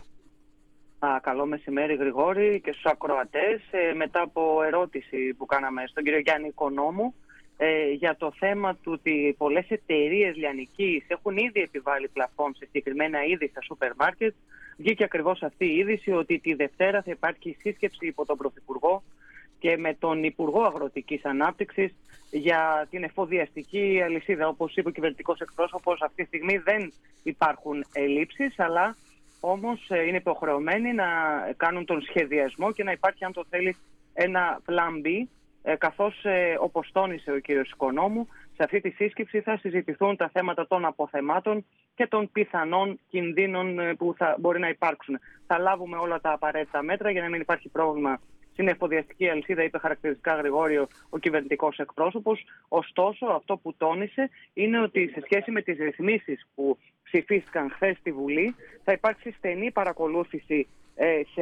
Α, καλό μεσημέρι Γρηγόρη και στους ακροατές. Ε, μετά από ερώτηση που κάναμε στον κύριο Γιάννη Οικονόμου ε, για το θέμα του ότι πολλές εταιρείες λιανικής έχουν ήδη επιβάλει πλαφόν σε συγκεκριμένα είδη στα σούπερ μάρκετ, βγήκε ακριβώς αυτή η είδηση ότι τη Δευτέρα θα υπάρχει σύσκεψη υπό τον Πρωθυπουργό και με τον Υπουργό Αγροτικής Ανάπτυξης για την εφοδιαστική αλυσίδα. Όπως είπε ο κυβερνητικός εκπρόσωπος, αυτή τη στιγμή δεν υπάρχουν ελλείψεις, αλλά όμως είναι υποχρεωμένοι να κάνουν τον σχεδιασμό και να υπάρχει, αν το θέλει, ένα plan B, καθώς, όπως τόνισε ο κύριος Οικονόμου, σε αυτή τη σύσκεψη θα συζητηθούν τα θέματα των αποθεμάτων και των πιθανών κινδύνων που θα μπορεί να υπάρξουν. Θα λάβουμε όλα τα απαραίτητα μέτρα για να μην υπάρχει πρόβλημα στην εφοδιαστική αλυσίδα, είπε χαρακτηριστικά Γρηγόριο ο κυβερνητικός εκπρόσωπος. Ωστόσο, αυτό που τόνισε είναι ότι σε σχέση με τις ρυθμίσεις που ψηφίστηκαν χθες στη Βουλή, θα υπάρξει στενή παρακολούθηση ε, σε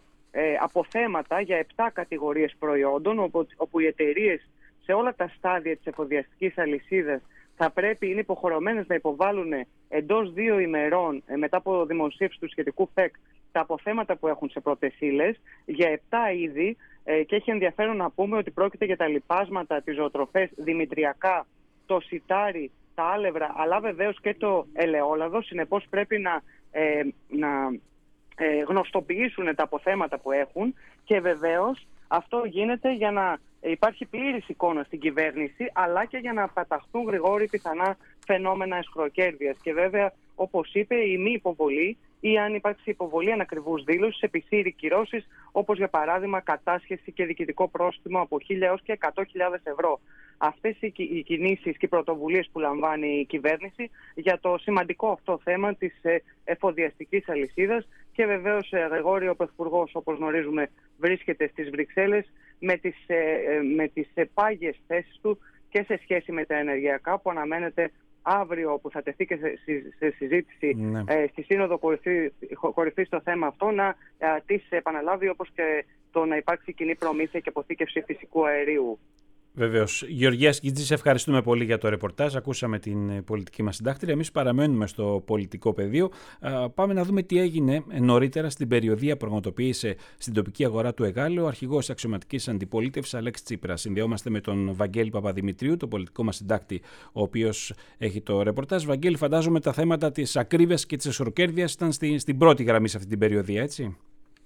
ε, αποθέματα για επτά κατηγορίες προϊόντων, όπου, όπου οι εταιρείες σε όλα τα στάδια της εφοδιαστικής αλυσίδας θα πρέπει, είναι υποχρεωμένες να υποβάλουν εντός δύο ημερών ε, μετά από δημοσίευση του σχετικού ΦΕΚ τα αποθέματα που έχουν σε πρώτες ύλες για επτά είδη, ε, και έχει ενδιαφέρον να πούμε ότι πρόκειται για τα λιπάσματα, τις ζωοτροφές, δημητριακά, το σιτάρι, τα άλευρα, αλλά βεβαίως και το ελαιόλαδο. Συνεπώς πρέπει να, ε, να ε, γνωστοποιήσουν τα αποθέματα που έχουν, και βεβαίως αυτό γίνεται για να υπάρχει πλήρης εικόνα στην κυβέρνηση, αλλά και για να παταχθούν, Γρηγόρη, πιθανά φαινόμενα αισχροκέρδειας. Και βέβαια, όπως είπε, η μη υποβολή ή αν υπάρξει υποβολή ανακριβούς δήλωσης επισύρει κυρώσεις, όπως για παράδειγμα κατάσχεση και διοικητικό πρόστιμο από χίλια έως και εκατό χιλιάδες ευρώ. Αυτές οι κινήσεις και οι πρωτοβουλίες που λαμβάνει η κυβέρνηση για το σημαντικό αυτό θέμα της εφοδιαστικής αλυσίδας. Και βεβαίως, Γρηγόριο, ο Πρωθυπουργός, όπως γνωρίζουμε, βρίσκεται στις Βρυξέλλες με τις, με τις πάγιες θέσεις του και σε σχέση με τα ενεργειακά, που αναμένεται αύριο, που θα τεθεί και σε, σε συζήτηση ναι. ε, στη Σύνοδο Κορυφή, κορυφή στο θέμα αυτό, να ε, τις επαναλάβει, όπως και το να υπάρξει κοινή προμήθεια και αποθήκευση φυσικού αερίου. Βεβαίως. Γεωργία Σκίτζη, σε ευχαριστούμε πολύ για το ρεπορτάζ. Ακούσαμε την πολιτική μας συντάκτρια. Εμείς παραμένουμε στο πολιτικό πεδίο. Πάμε να δούμε τι έγινε νωρίτερα στην περιοδεία που πραγματοποίησε στην τοπική αγορά του Εγάλεου ο αρχηγός αξιωματικής αντιπολίτευσης Αλέξης Τσίπρας. Συνδεόμαστε με τον Βαγγέλη Παπαδημητρίου, τον πολιτικό μας συντάκτη, ο οποίος έχει το ρεπορτάζ. Βαγγέλη, φαντάζομαι τα θέματα της ακρίβειας και της εσωροκέρδειας ήταν στη, στην πρώτη γραμμή σε αυτή την περιοδεία, έτσι?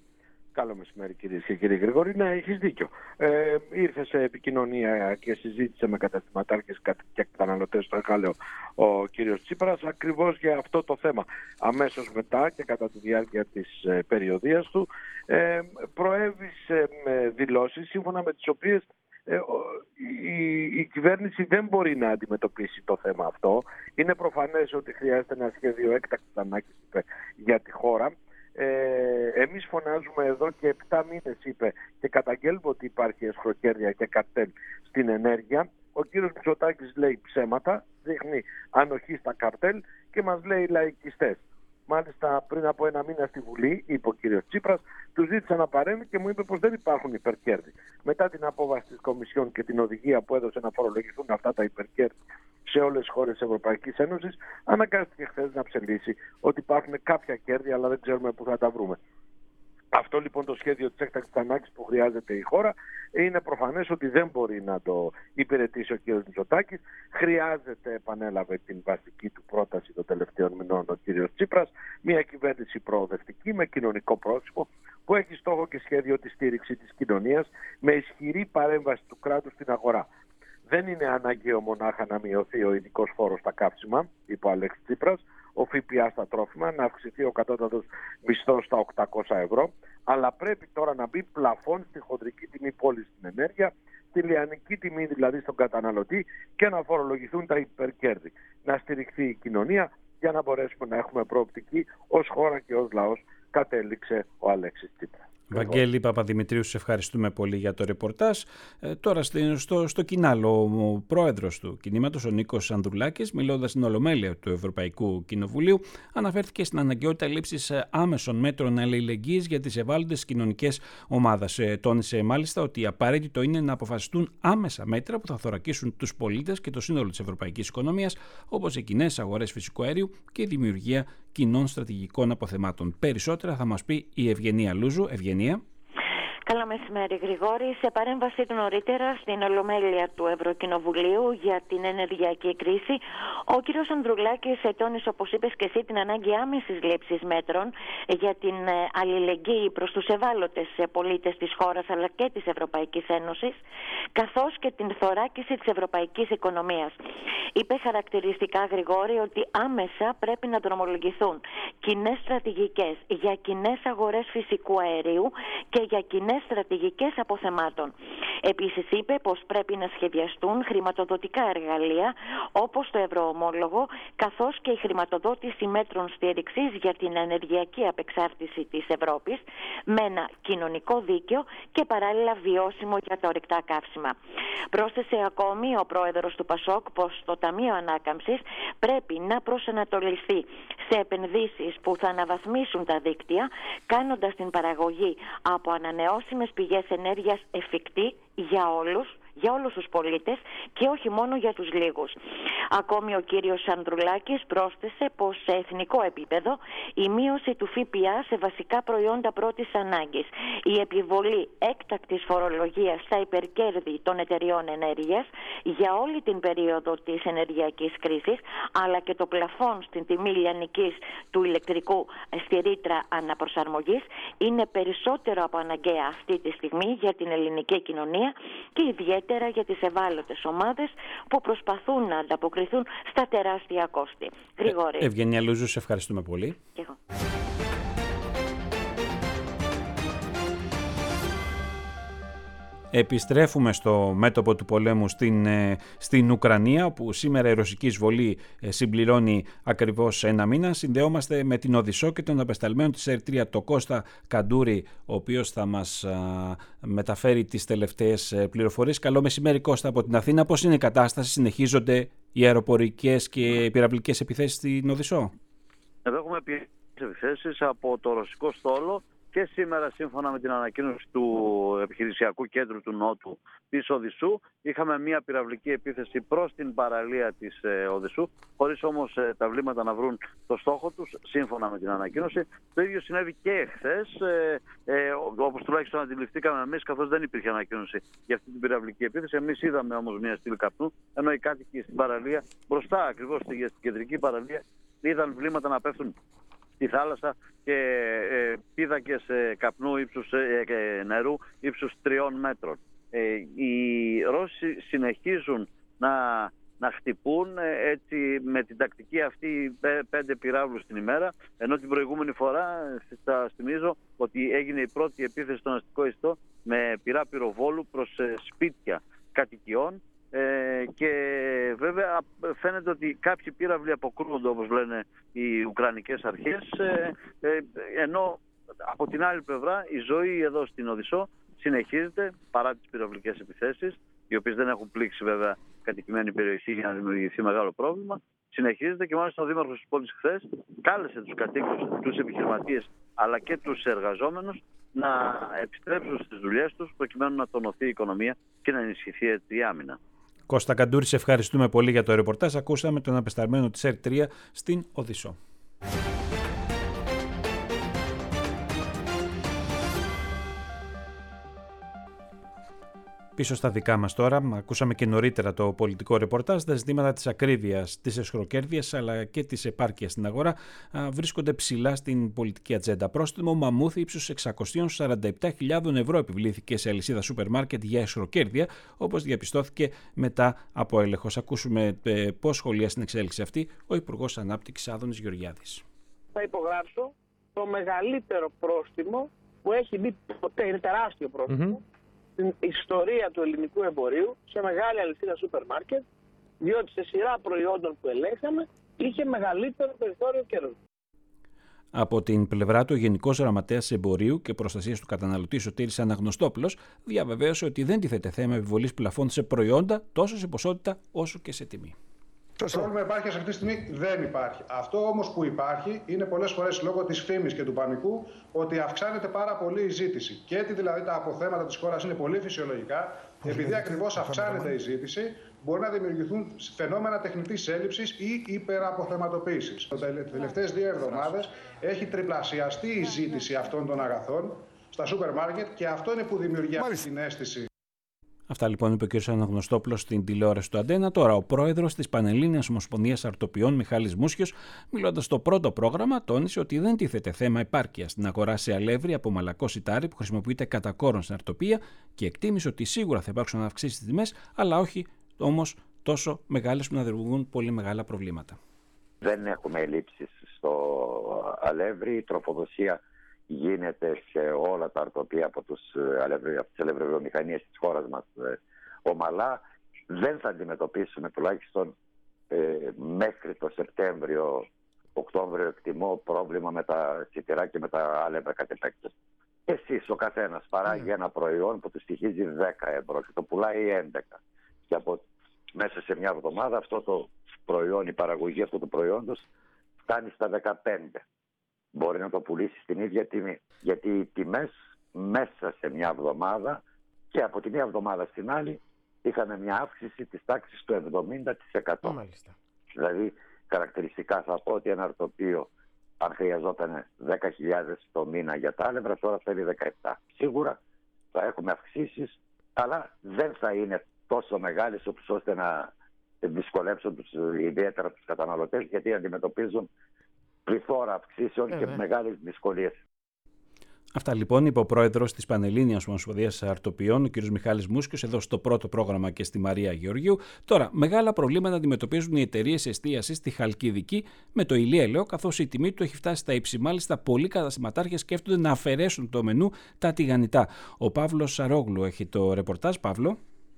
Καλό μεσημέρι, κυρίες και κύριοι. Γρηγόρη, ναι, έχεις δίκιο. Ε, ήρθε σε επικοινωνία και συζήτησε με καταστηματάρχες και καταναλωτές στο Εγάλεο ο κύριος Τσίπρας ακριβώς για αυτό το θέμα. Αμέσως μετά και κατά τη διάρκεια της ε, περιοδίας του ε, προέβησε με δηλώσεις σύμφωνα με τις οποίες ε, η, η κυβέρνηση δεν μπορεί να αντιμετωπίσει το θέμα αυτό. Είναι προφανές ότι χρειάζεται ένα σχέδιο έκτακτης ανάγκης για τη χώρα. Ε, εμείς φωνάζουμε εδώ και επτά μήνες, είπε, και καταγγέλνουμε ότι υπάρχει εσχροκέρδεια και καρτέλ στην ενέργεια. Ο κύριος Μητσοτάκης λέει ψέματα, δείχνει ανοχή στα καρτέλ και μας λέει λαϊκιστές. Μάλιστα πριν από ένα μήνα στη Βουλή, είπε ο κύριος Τσίπρας, του ζήτησα να παρέμβει και μου είπε πως δεν υπάρχουν υπερκέρδη. Μετά την απόβαση της Κομισιόν και την οδηγία που έδωσε να φορολογηθούν αυτά τα υπερκέρδη σε όλες τις χώρες της Ευρωπαϊκής Ένωσης, αναγκάστηκε χθες να ψελίσει ότι υπάρχουν κάποια κέρδη, αλλά δεν ξέρουμε πού θα τα βρούμε. Αυτό λοιπόν το σχέδιο της έκτακτης ανάγκης που χρειάζεται η χώρα είναι προφανές ότι δεν μπορεί να το υπηρετήσει ο κ. Μητσοτάκης. Χρειάζεται, επανέλαβε την βασική του πρόταση των τελευταίων μηνών ο κ. Τσίπρας, μια κυβέρνηση προοδευτική με κοινωνικό πρόσωπο που έχει στόχο και σχέδιο τη στήριξη της κοινωνίας με ισχυρή παρέμβαση του κράτους στην αγορά. Δεν είναι αναγκαίο μονάχα να μειωθεί ο ειδικός φόρος στα καύσιμα, είπε ο Αλέξης Τσίπρας, ο ΦΠΑ στα τρόφιμα, να αυξηθεί ο κατώτατος μισθός στα οκτακόσια ευρώ, αλλά πρέπει τώρα να μπει πλαφόν στη χοντρική τιμή πώλησης στην ενέργεια, στη λιανική τιμή δηλαδή στον καταναλωτή, και να φορολογηθούν τα υπερκέρδη. Να στηριχθεί η κοινωνία για να μπορέσουμε να έχουμε προοπτική ως χώρα και ως λαός, κατέληξε ο Αλέξης Τσίπρας. Βαγγέλη Παπαδημητρίου, σε ευχαριστούμε πολύ για το ρεπορτάζ. Ε, τώρα στο, στο κοινάλο, ο πρόεδρος του κινήματος, ο Νίκος Ανδρουλάκης, μιλώντας στην Ολομέλεια του Ευρωπαϊκού Κοινοβουλίου, αναφέρθηκε στην αναγκαιότητα λήψης άμεσων μέτρων αλληλεγγύης για τις ευάλωτες κοινωνικές ομάδες. Ε, τόνισε μάλιστα ότι απαραίτητο είναι να αποφασιστούν άμεσα μέτρα που θα θωρακίσουν τους πολίτες και το σύνολο της ευρωπαϊκής οικονομίας, όπως οι κοινές αγορές φυσικού αερίου και η δημιουργία κοινών στρατηγικών αποθεμάτων. Περισσότερα θα μας πει η Ευγενία Λούζου. Ευγενία. Καλό μεσημέρι, Γρηγόρη. Σε παρέμβαση του νωρίτερα στην Ολομέλεια του Ευρωκοινοβουλίου για την ενεργειακή κρίση, ο κ. Ανδρουλάκης τόνισε, όπως είπες και εσύ, την ανάγκη άμεσης λήψης μέτρων για την αλληλεγγύη προς τους ευάλωτες πολίτες της χώρας αλλά και της Ευρωπαϊκής Ένωσης, καθώς και την θωράκιση της ευρωπαϊκής οικονομίας. Είπε χαρακτηριστικά, Γρηγόρη, ότι άμεσα πρέπει να δρομολογηθούν κοινές στρατηγικές για κοινές αγορές φυσικού αερίου και για κοινές στρατηγικές αποθεμάτων. Επίσης είπε πως πρέπει να σχεδιαστούν χρηματοδοτικά εργαλεία όπως το ευρωομόλογο, καθώς και η χρηματοδότηση μέτρων στήριξης για την ενεργειακή απεξάρτηση της Ευρώπης με ένα κοινωνικό δίκαιο και παράλληλα βιώσιμο για τα ορυκτά καύσιμα. Πρόσθεσε ακόμη ο πρόεδρος του Πασόκ πως το Ταμείο Ανάκαμψης πρέπει να προσανατολιστεί σε επενδύσεις που θα αναβαθμίσουν τα δίκτυα, κάνοντας την παραγωγή από ανανεώσιμες πηγές ενέργειας εφικτή για όλους, για όλους τους πολίτες και όχι μόνο για τους λίγους. Ακόμη ο κύριος Ανδρουλάκης πρόσθεσε πως σε εθνικό επίπεδο η μείωση του ΦΠΑ σε βασικά προϊόντα πρώτης ανάγκης, η επιβολή έκτακτης φορολογίας στα υπερκέρδη των εταιριών ενέργειας για όλη την περίοδο της ενεργειακής κρίσης, αλλά και το πλαφόν στην τιμή λιανικής του ηλεκτρικού στη ρήτρα αναπροσαρμογής είναι περισσότερο από αναγκαία αυτή τη στιγμή για την ελληνική κοινωνία και ιδιαίτερα για τις ευάλωτες ομάδες που προσπαθούν να ανταποκριθούν στα τεράστια κόστη. Γρηγόρη. Ε, Ευγενία Λούζου, σε ευχαριστούμε πολύ. Και εγώ. Επιστρέφουμε στο μέτωπο του πολέμου στην, στην Ουκρανία, όπου σήμερα η ρωσική εισβολή συμπληρώνει ακριβώς ένα μήνα. Συνδεόμαστε με την Οδυσσό και τον απεσταλμένο της Ερυθρία, το Κώστα Καντούρη, ο οποίος θα μας α, μεταφέρει τις τελευταίες πληροφορίες. Καλό μεσημέρι, Κώστα, από την Αθήνα. Πώς είναι η κατάσταση, συνεχίζονται οι αεροπορικές και οι πυραυλικές επιθέσεις στην Οδυσσό? Εδώ έχουμε επιθέσεις από το ρωσικό στόλο. Και σήμερα, σύμφωνα με την ανακοίνωση του επιχειρησιακού κέντρου του Νότου της Οδυσσού, είχαμε μια πυραυλική επίθεση προς την παραλία της ε, Οδυσσού, χωρίς όμως ε, τα βλήματα να βρουν το στόχο τους, σύμφωνα με την ανακοίνωση. Το ίδιο συνέβη και εχθές, ε, ε, όπως τουλάχιστον αντιληφθήκαμε εμείς, καθώς δεν υπήρχε ανακοίνωση για αυτή την πυραυλική επίθεση. Εμείς είδαμε όμως μια στήλη καπνού, ενώ οι κάτοικοι στην παραλία, μπροστά ακριβώς στην κεντρική παραλία, είδαν βλήματα να πέφτουν στη θάλασσα και ε, πίδακες ε, καπνού ύψους ε, ε, νερού ύψους τριών μέτρων. Ε, οι Ρώσοι συνεχίζουν να, να χτυπούν ε, έτσι με την τακτική αυτή πέ, πέντε πυράβλους την ημέρα, ενώ την προηγούμενη φορά, σας θυμίζω ότι έγινε η πρώτη επίθεση στον αστικό ιστό με πυρά πυροβόλου προς ε, σπίτια κατοικιών. Ε, και βέβαια φαίνεται ότι κάποιοι πύραυλοι αποκρούονται, όπως λένε οι ουκρανικές αρχές, ε, ε, ενώ από την άλλη πλευρά η ζωή εδώ στην Οδυσσό συνεχίζεται παρά τις πυραυλικές επιθέσεις, οι οποίες δεν έχουν πλήξει βέβαια κατοικημένη περιοχή για να δημιουργηθεί μεγάλο πρόβλημα. Συνεχίζεται και μάλιστα ο Δήμαρχος της πόλης χθες κάλεσε τους κατοίκους, τους επιχειρηματίες αλλά και τους εργαζόμενους να επιστρέψουν στις δουλειές τους προκειμένου να τονωθεί η οικονομία και να ενισχυθεί έτσι η άμυνα. Κώστα Καντούρη, σε ευχαριστούμε πολύ για το ρεπορτάζ. Ακούσαμε τον απεσταλμένο της Ερυθρία στην Οδυσσό. Πίσω στα δικά μας τώρα, ακούσαμε και νωρίτερα το πολιτικό ρεπορτάζ. Τα ζητήματα της ακρίβειας, της εσχροκέρδειας αλλά και της επάρκειας στην αγορά βρίσκονται ψηλά στην πολιτική ατζέντα. Πρόστιμο μαμούθ ύψους εξακόσιες σαράντα επτά χιλιάδες ευρώ επιβλήθηκε σε αλυσίδα σούπερ μάρκετ για εσχροκέρδεια, όπως διαπιστώθηκε μετά από έλεγχο. Ακούσουμε ε, πώς σχολιάζει στην εξέλιξη αυτή ο Υπουργός Ανάπτυξης Άδωνης Γεωργιάδης. Θα υπογράψω το μεγαλύτερο πρόστιμο που έχει μπει ποτέ, είναι τεράστιο πρόστιμο. Mm-hmm. Στην ιστορία του ελληνικού εμπορίου σε μεγάλη αλυσίδα σούπερ μάρκετ, διότι σε σειρά προϊόντων που ελέγχαμε είχε μεγαλύτερο περιθώριο κέρδους. Από την πλευρά του, ο Γενικός Γραμματέας Εμπορίου και Προστασίας του Καταναλωτή Σωτήρης Αναγνωστόπουλος διαβεβαίωσε ότι δεν τίθεται θέμα επιβολής πλαφών σε προϊόντα τόσο σε ποσότητα όσο και σε τιμή. Το πρόβλημα υπάρχει, σε αυτή τη στιγμή δεν υπάρχει. Αυτό όμως που υπάρχει είναι πολλές φορές λόγω της φήμης και του πανικού ότι αυξάνεται πάρα πολύ η ζήτηση. Και έτσι δηλαδή τα αποθέματα της χώρας είναι πολύ φυσιολογικά. Επειδή ακριβώς αυξάνεται η ζήτηση, μπορεί να δημιουργηθούν φαινόμενα τεχνητής έλλειψης ή υπεραποθεματοποίησης. Τις τελευταίες δύο εβδομάδες έχει τριπλασιαστεί η ζήτηση αυτών των αγαθών στα σούπερ μάρκετ και αυτό είναι που δημιουργεί αυτή την αίσθηση. Αυτά λοιπόν είπε ο κ. Αναγνωστόπουλος στην τηλεόραση του Αντένα. Τώρα ο πρόεδρος της Πανελλήνιας Ομοσπονδίας Αρτοποιών, Μιχάλης Μούσιος, μιλώντας στο πρώτο πρόγραμμα, τόνισε ότι δεν τίθεται θέμα επάρκειας στην αγορά σε αλεύρι από μαλακό σιτάρι που χρησιμοποιείται κατά κόρον στην αρτοπία και εκτίμησε ότι σίγουρα θα υπάρξουν αυξήσεις στις τιμές, αλλά όχι όμως τόσο μεγάλες που να δημιουργούν πολύ μεγάλα προβλήματα. Δεν έχουμε ελλείψεις στο αλεύρι, η τροφοδοσία γίνεται σε όλα τα αρτοπία από, τους, από τις ελευροβιομηχανίες της χώρας μας ομαλά, δεν θα αντιμετωπίσουμε τουλάχιστον ε, μέχρι το Σεπτέμβριο, Οκτώβριο εκτιμώ πρόβλημα με τα σιτηρά και με τα άλευρα κατ' επέκταση. Εσείς ο καθένας παράγει mm. ένα προϊόν που του στοιχίζει δέκα ευρώ και το πουλάει έντεκα. Και από μέσα σε μια εβδομάδα αυτό το προϊόν, η παραγωγή αυτού του προϊόντος φτάνει στα δεκαπέντε. Μπορεί να το πουλήσει στην ίδια τιμή. Γιατί οι τιμές μέσα σε μια εβδομάδα και από τη μια εβδομάδα στην άλλη είχαμε μια αύξηση της τάξης του εβδομήντα τοις εκατό. Μάλιστα. Δηλαδή χαρακτηριστικά θα πω ότι ένα αρτοπείο, αν χρειαζόταν δέκα χιλιάδες το μήνα για τα άλευρα, τώρα θέλει δεκαεπτά. Σίγουρα θα έχουμε αυξήσεις, αλλά δεν θα είναι τόσο μεγάλες ώστε να δυσκολέψουν τους, ιδιαίτερα τους καταναλωτές, γιατί αντιμετωπίζουν πληθώρα αυξήσεων ε, και μεγάλες δυσκολίες. Αυτά λοιπόν είπε ο πρόεδρος της Πανελλήνιας Ομοσπονδίας Αρτοπιών, ο κ. Μιχάλης Μούσκιος, εδώ στο πρώτο πρόγραμμα και στη Μαρία Γεωργίου. Τώρα, μεγάλα προβλήματα αντιμετωπίζουν οι εταιρείες εστίασης στη Χαλκιδική με το ηλιέλαιο, καθώς η τιμή του έχει φτάσει στα ύψη. Μάλιστα, πολλοί καταστηματάρχες σκέφτονται να αφαιρέσουν το μενού τα τηγανιτά. Ο Παύλος Σαρόγλου έχει το ρεπορτάζ. Παύλο.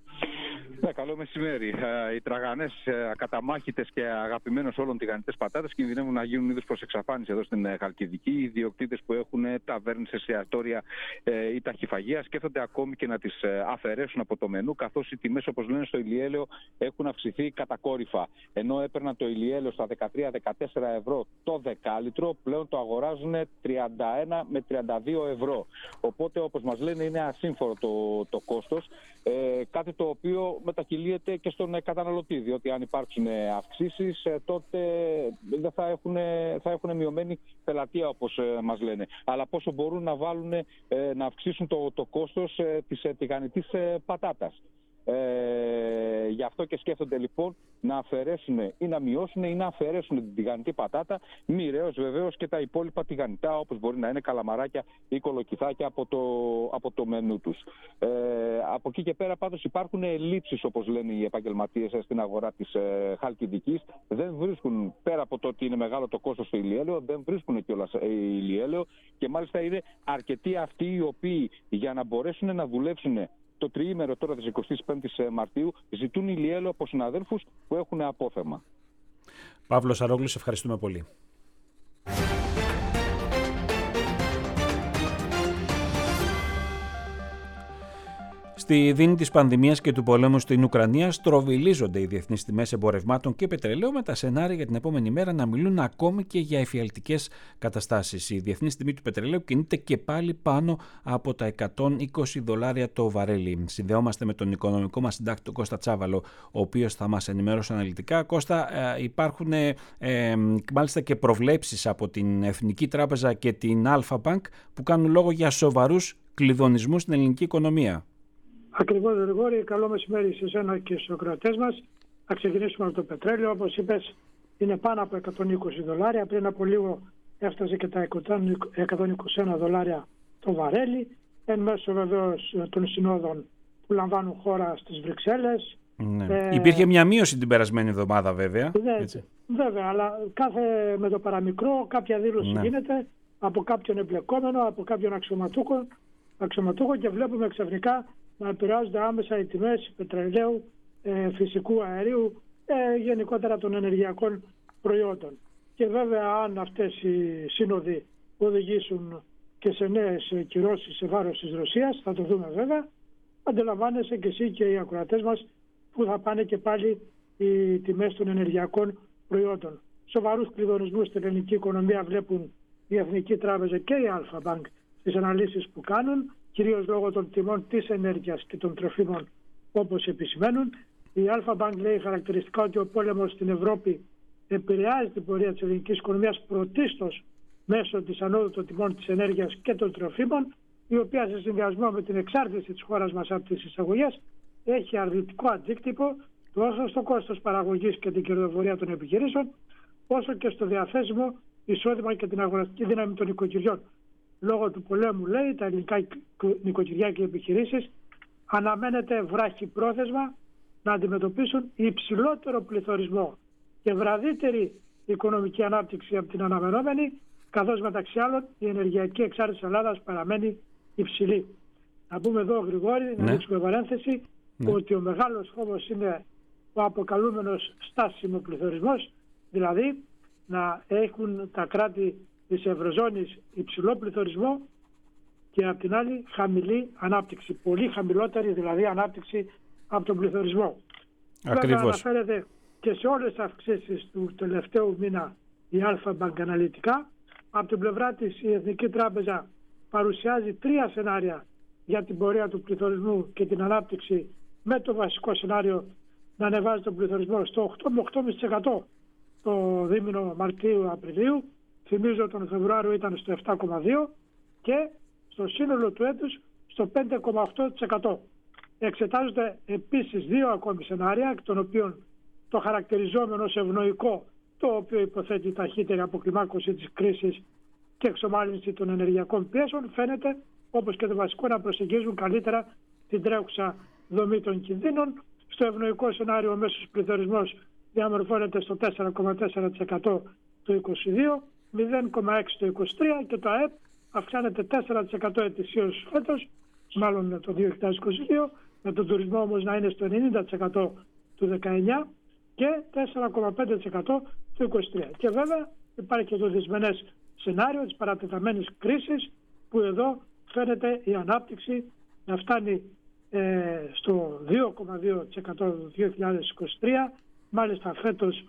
Ναι, καλό μεσημέρι. Οι τραγανές, ακαταμάχητες και αγαπημένες όλων τηγανιτές πατάτες κινδυνεύουν να γίνουν είδους προς εξαφάνιση εδώ στην Χαλκιδική. Οι ιδιοκτήτες που έχουν ταβέρνες, εστιατόρια ή ταχυφαγεία σκέφτονται ακόμη και να τις αφαιρέσουν από το μενού, καθώς οι τιμές, όπως λένε, στο ηλιέλαιο έχουν αυξηθεί κατακόρυφα. Ενώ έπαιρναν το ηλιέλαιο στα δεκατρία με δεκατέσσερα ευρώ το δεκάλιτρο, πλέον το αγοράζουν τριάντα ένα με τριάντα δύο ευρώ. Οπότε, όπως μας λένε, είναι ασύμφορο το, το κόστος. Ε, κάτι το οποίο μετακυλίεται και στον καταναλωτή, διότι αν υπάρξουν αυξήσεις τότε δεν θα έχουν, θα έχουν μειωμένη πελατεία, όπως μας λένε. Αλλά πόσο μπορούν να βάλουν, να αυξήσουν το, το κόστος της τηγανιτής πατάτας. Ε, γι' αυτό και σκέφτονται λοιπόν να αφαιρέσουν ή να μειώσουν ή να αφαιρέσουν την τηγανιτή πατάτα, μοιραίως βεβαίως και τα υπόλοιπα τηγανιτά, όπως μπορεί να είναι καλαμαράκια ή κολοκυθάκια από το, από το μενού τους. Ε, από εκεί και πέρα πάντως υπάρχουν ελλείψεις, όπως λένε οι επαγγελματίες, στην αγορά της ε, Χαλκιδικής. Δεν βρίσκουν, πέρα από το ότι είναι μεγάλο το κόστος του ηλιέλαιο, δεν βρίσκουν κιόλας ε, ηλιέλαιο, και μάλιστα είναι αρκετοί αυτοί οι οποίοι για να μπορέσουν να δουλέψουν το τριήμερο τώρα της εικοστής πέμπτης Μαρτίου ζητούν ηλιέλαιο από συναδέλφους που έχουν απόθεμα. Παύλο Σαρόγλου, σε ευχαριστούμε πολύ. Στη δίνη της πανδημίας και του πολέμου στην Ουκρανία στροβιλίζονται οι διεθνείς τιμές εμπορευμάτων και πετρελαίου, με τα σενάρια για την επόμενη μέρα να μιλούν ακόμη και για εφιαλτικές καταστάσεις. Η διεθνής τιμή του πετρελαίου κινείται και πάλι πάνω από τα εκατόν είκοσι δολάρια το βαρέλι. Συνδεόμαστε με τον οικονομικό μας συντάκτη, τον Κώστα Τσάβαλο, ο οποίος θα μας ενημερώσει αναλυτικά. Κώστα, υπάρχουν ε, ε, μάλιστα και προβλέψεις από την Εθνική Τράπεζα και την Alpha Bank που κάνουν λόγο για σοβαρούς κλειδονισμούς στην ελληνική οικονομία. Ακριβώς, Γρηγόρη, καλό μεσημέρι σε εσένα και στους ακροατές μας. Θα ξεκινήσουμε από το πετρέλαιο. Όπως είπες, είναι πάνω από εκατόν είκοσι δολάρια. Πριν από λίγο έφτασε και τα εκατόν είκοσι ένα δολάρια το βαρέλι. Εν μέσω βεβαίως των συνόδων που λαμβάνουν χώρα στις Βρυξέλλες. Ναι. Ε, Υπήρχε μια μείωση την περασμένη εβδομάδα, βέβαια. Δε, έτσι. Βέβαια, αλλά κάθε με το παραμικρό κάποια δήλωση ναι. γίνεται από κάποιον εμπλεκόμενο, από κάποιον αξιωματούχο, αξιωματούχο και βλέπουμε ξαφνικά να επηρεάζονται άμεσα οι τιμές πετρελαίου, ε, φυσικού αερίου, ε, γενικότερα των ενεργειακών προϊόντων. Και βέβαια αν αυτές οι σύνοδοι οδηγήσουν και σε νέες κυρώσεις σε βάρος της Ρωσίας, θα το δούμε βέβαια, αντιλαμβάνεσαι και εσύ και οι ακροατές μας που θα πάνε και πάλι οι τιμές των ενεργειακών προϊόντων. Σοβαρούς κλειδονισμούς στην ελληνική οικονομία βλέπουν η Εθνική Τράπεζα και η Alpha Bank στις αναλύσεις που κάνουν, κυρίως λόγω των τιμών της ενέργειας και των τροφίμων, όπως επισημαίνουν. Η Alpha Bank λέει χαρακτηριστικά ότι ο πόλεμος στην Ευρώπη επηρεάζει την πορεία της ελληνικής οικονομίας πρωτίστως μέσω της ανόδου των τιμών της ενέργειας και των τροφίμων, η οποία σε συνδυασμό με την εξάρτηση της χώρας μας από τις εισαγωγές έχει αρνητικό αντίκτυπο τόσο στο κόστος παραγωγής και την κερδοφορία των επιχειρήσεων, όσο και στο διαθέσιμο εισόδημα και την αγοραστική δύναμη των οικοκυριών. Λόγω του πολέμου, λέει, τα ελληνικά νοικοκυριά και επιχειρήσεις αναμένεται βράχυπρόθεσμα να αντιμετωπίσουν υψηλότερο πληθωρισμό και βραδύτερη οικονομική ανάπτυξη από την αναμενόμενη, καθώς μεταξύ άλλων η ενεργειακή εξάρτηση της Ελλάδας παραμένει υψηλή. Να πούμε εδώ, Γρηγόρη, ναι. να ανοίξουμε παρένθεση, ναι. ότι ο μεγάλος φόβος είναι ο αποκαλούμενος στάσιμο πληθωρισμός, δηλαδή να έχουν τα κράτη της Ευρωζώνης υψηλό πληθωρισμό και απ' την άλλη χαμηλή ανάπτυξη, πολύ χαμηλότερη δηλαδή ανάπτυξη από τον πληθωρισμό. Βέβαια αναφέρεται και σε όλες τις αυξήσεις του τελευταίου μήνα η Αλφα Bank αναλυτικά. Από την πλευρά της η Εθνική Τράπεζα παρουσιάζει τρία σενάρια για την πορεία του πληθωρισμού και την ανάπτυξη, με το βασικό σενάριο να ανεβάζει τον πληθωρισμό στο οκτώ με οκτώ κόμμα πέντε τοις εκατό το δίμηνο Μαρτίου-Απριλίου. Θυμίζω τον Φεβρουάριο ήταν στο επτά κόμμα δύο τοις εκατό και στο σύνολο του έτους στο πέντε κόμμα οκτώ τοις εκατό. Εξετάζονται επίσης δύο ακόμη σενάρια, εκ των οποίων το χαρακτηριζόμενο ως ευνοϊκό, το οποίο υποθέτει ταχύτερη αποκλιμάκωση της κρίσης και εξομάλυνση των ενεργειακών πιέσεων, φαίνεται όπως και το βασικό να προσεγγίζουν καλύτερα την τρέχουσα δομή των κινδύνων. Στο ευνοϊκό σενάριο ο μέσος πληθωρισμός διαμορφώνεται στο τέσσερα κόμμα τέσσερα τοις εκατό το είκοσι δύο, μηδέν κόμμα έξι τοις εκατό το είκοσι τρία και το ΑΕΠ αυξάνεται τέσσερα τοις εκατό ετησίως φέτος, μάλλον το δύο χιλιάδες είκοσι δύο, με τον τουρισμό όμως να είναι στο ενενήντα τοις εκατό του δεκαεννιά και τέσσερα κόμμα πέντε τοις εκατό του είκοσι τρία. Και βέβαια υπάρχει και το δυσμενές σενάριο της παρατεταμένης κρίσης, που εδώ φαίνεται η ανάπτυξη να φτάνει ε, στο δύο κόμμα δύο τοις εκατό το δύο χιλιάδες είκοσι τρία, μάλιστα φέτος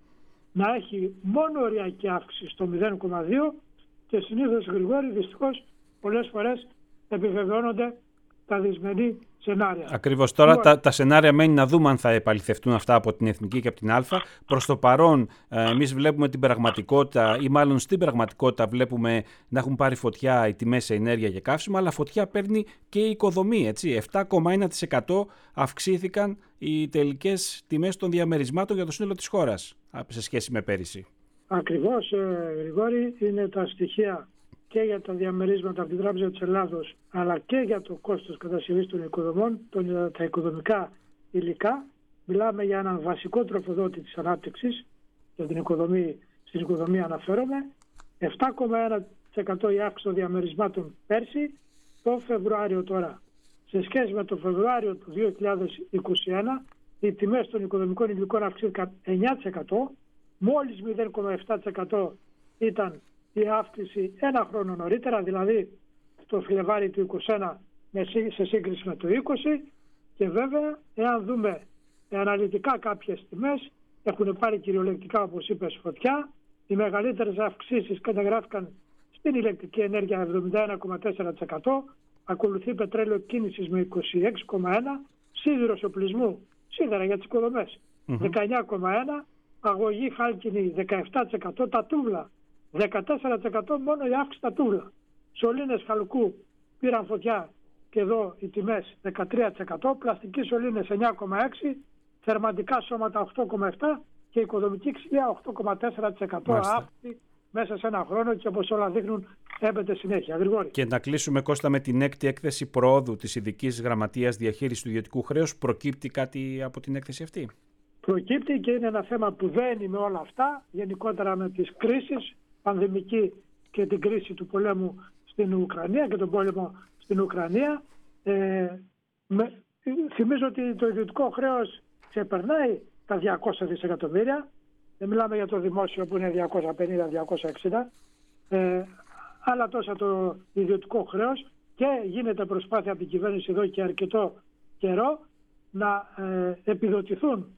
να έχει μόνο οριακή αύξηση στο μηδέν κόμμα δύο και συνήθως, Γρηγόρη, δυστυχώς πολλές φορές επιβεβαιώνονται τα δυσμενή σενάρια. Ακριβώς. Τώρα λοιπόν, τα, τα σενάρια μένει να δούμε αν θα επαληθευτούν αυτά από την Εθνική και από την Α. Προς το παρόν ε, εμείς βλέπουμε την πραγματικότητα, ή μάλλον στην πραγματικότητα βλέπουμε να έχουν πάρει φωτιά οι τιμές σε ενέργεια και καύσιμα, αλλά φωτιά παίρνει και η οικοδομή. Έτσι. επτά κόμμα ένα τοις εκατό αυξήθηκαν οι τελικές τιμές των διαμερισμάτων για το σύνολο της χώρας σε σχέση με πέρυσι. Ακριβώς, ε, Γρηγόρη, είναι τα στοιχεία και για τα διαμερίσματα από την Τράπεζα της Ελλάδος, αλλά και για το κόστος κατασκευής των οικοδομών, των, τα οικοδομικά υλικά. Μιλάμε για έναν βασικό τροφοδότη της ανάπτυξης, για την οικοδομή, στην οικοδομία αναφέρομαι. επτά κόμμα ένα τοις εκατό η αύξηση των διαμερισμάτων πέρσι. Το Φεβρουάριο τώρα, σε σχέση με το Φεβρουάριο του δύο χιλιάδες είκοσι ένα, οι τιμές των οικοδομικών υλικών αυξήθηκαν εννιά τοις εκατό, μόλις μηδέν κόμμα επτά τοις εκατό ήταν η αύξηση ένα χρόνο νωρίτερα, δηλαδή το Φλεβάρι του είκοσι ένα σε σύγκριση με το είκοσι, και βέβαια εάν δούμε αναλυτικά κάποιες τιμές έχουν πάρει κυριολεκτικά, όπως είπες, φωτιά. Οι μεγαλύτερες αυξήσεις καταγράφηκαν στην ηλεκτρική ενέργεια εβδομήντα ένα κόμμα τέσσερα τοις εκατό, ακολουθεί πετρέλαιο κίνησης με είκοσι έξι κόμμα ένα τοις εκατό, σίδηρος οπλισμού, σίδερα για τις οικοδομές, mm-hmm. δεκαεννιά κόμμα ένα τοις εκατό, αγωγή χάλκινη δεκαεπτά τοις εκατό, τα τούβλα δεκατέσσερα τοις εκατό μόνο η αύξηση στα τούβλα. Σωλήνες χαλκού πήραν φωτιά και εδώ οι τιμές δεκατρία τοις εκατό, πλαστικοί σωλήνες εννιά κόμμα έξι τοις εκατό, θερματικά σώματα οκτώ κόμμα επτά τοις εκατό και οικοδομική ξυλία οκτώ κόμμα τέσσερα τοις εκατό αύξηση μέσα σε ένα χρόνο, και όπως όλα δείχνουν έμπαινε συνέχεια. Γρηγόρη. Και να κλείσουμε, Κώστα, με την έκτη έκθεση προόδου της Ειδικής Γραμματείας Διαχείρισης του Ιδιωτικού Χρέους. Προκύπτει κάτι από την έκθεση αυτή? Προκύπτει και είναι ένα θέμα που δένει με όλα αυτά, γενικότερα με τις κρίσεις, πανδημική και την κρίση του πολέμου στην Ουκρανία και τον πόλεμο στην Ουκρανία. Ε, με, θυμίζω ότι το ιδιωτικό χρέος ξεπερνάει τα διακόσια δισεκατομμύρια. Δεν μιλάμε για το δημόσιο που είναι διακόσια πενήντα με διακόσια εξήντα. Ε, αλλά τόσα το ιδιωτικό χρέος, και γίνεται προσπάθεια από την κυβέρνηση εδώ και αρκετό καιρό να ε, επιδοτηθούν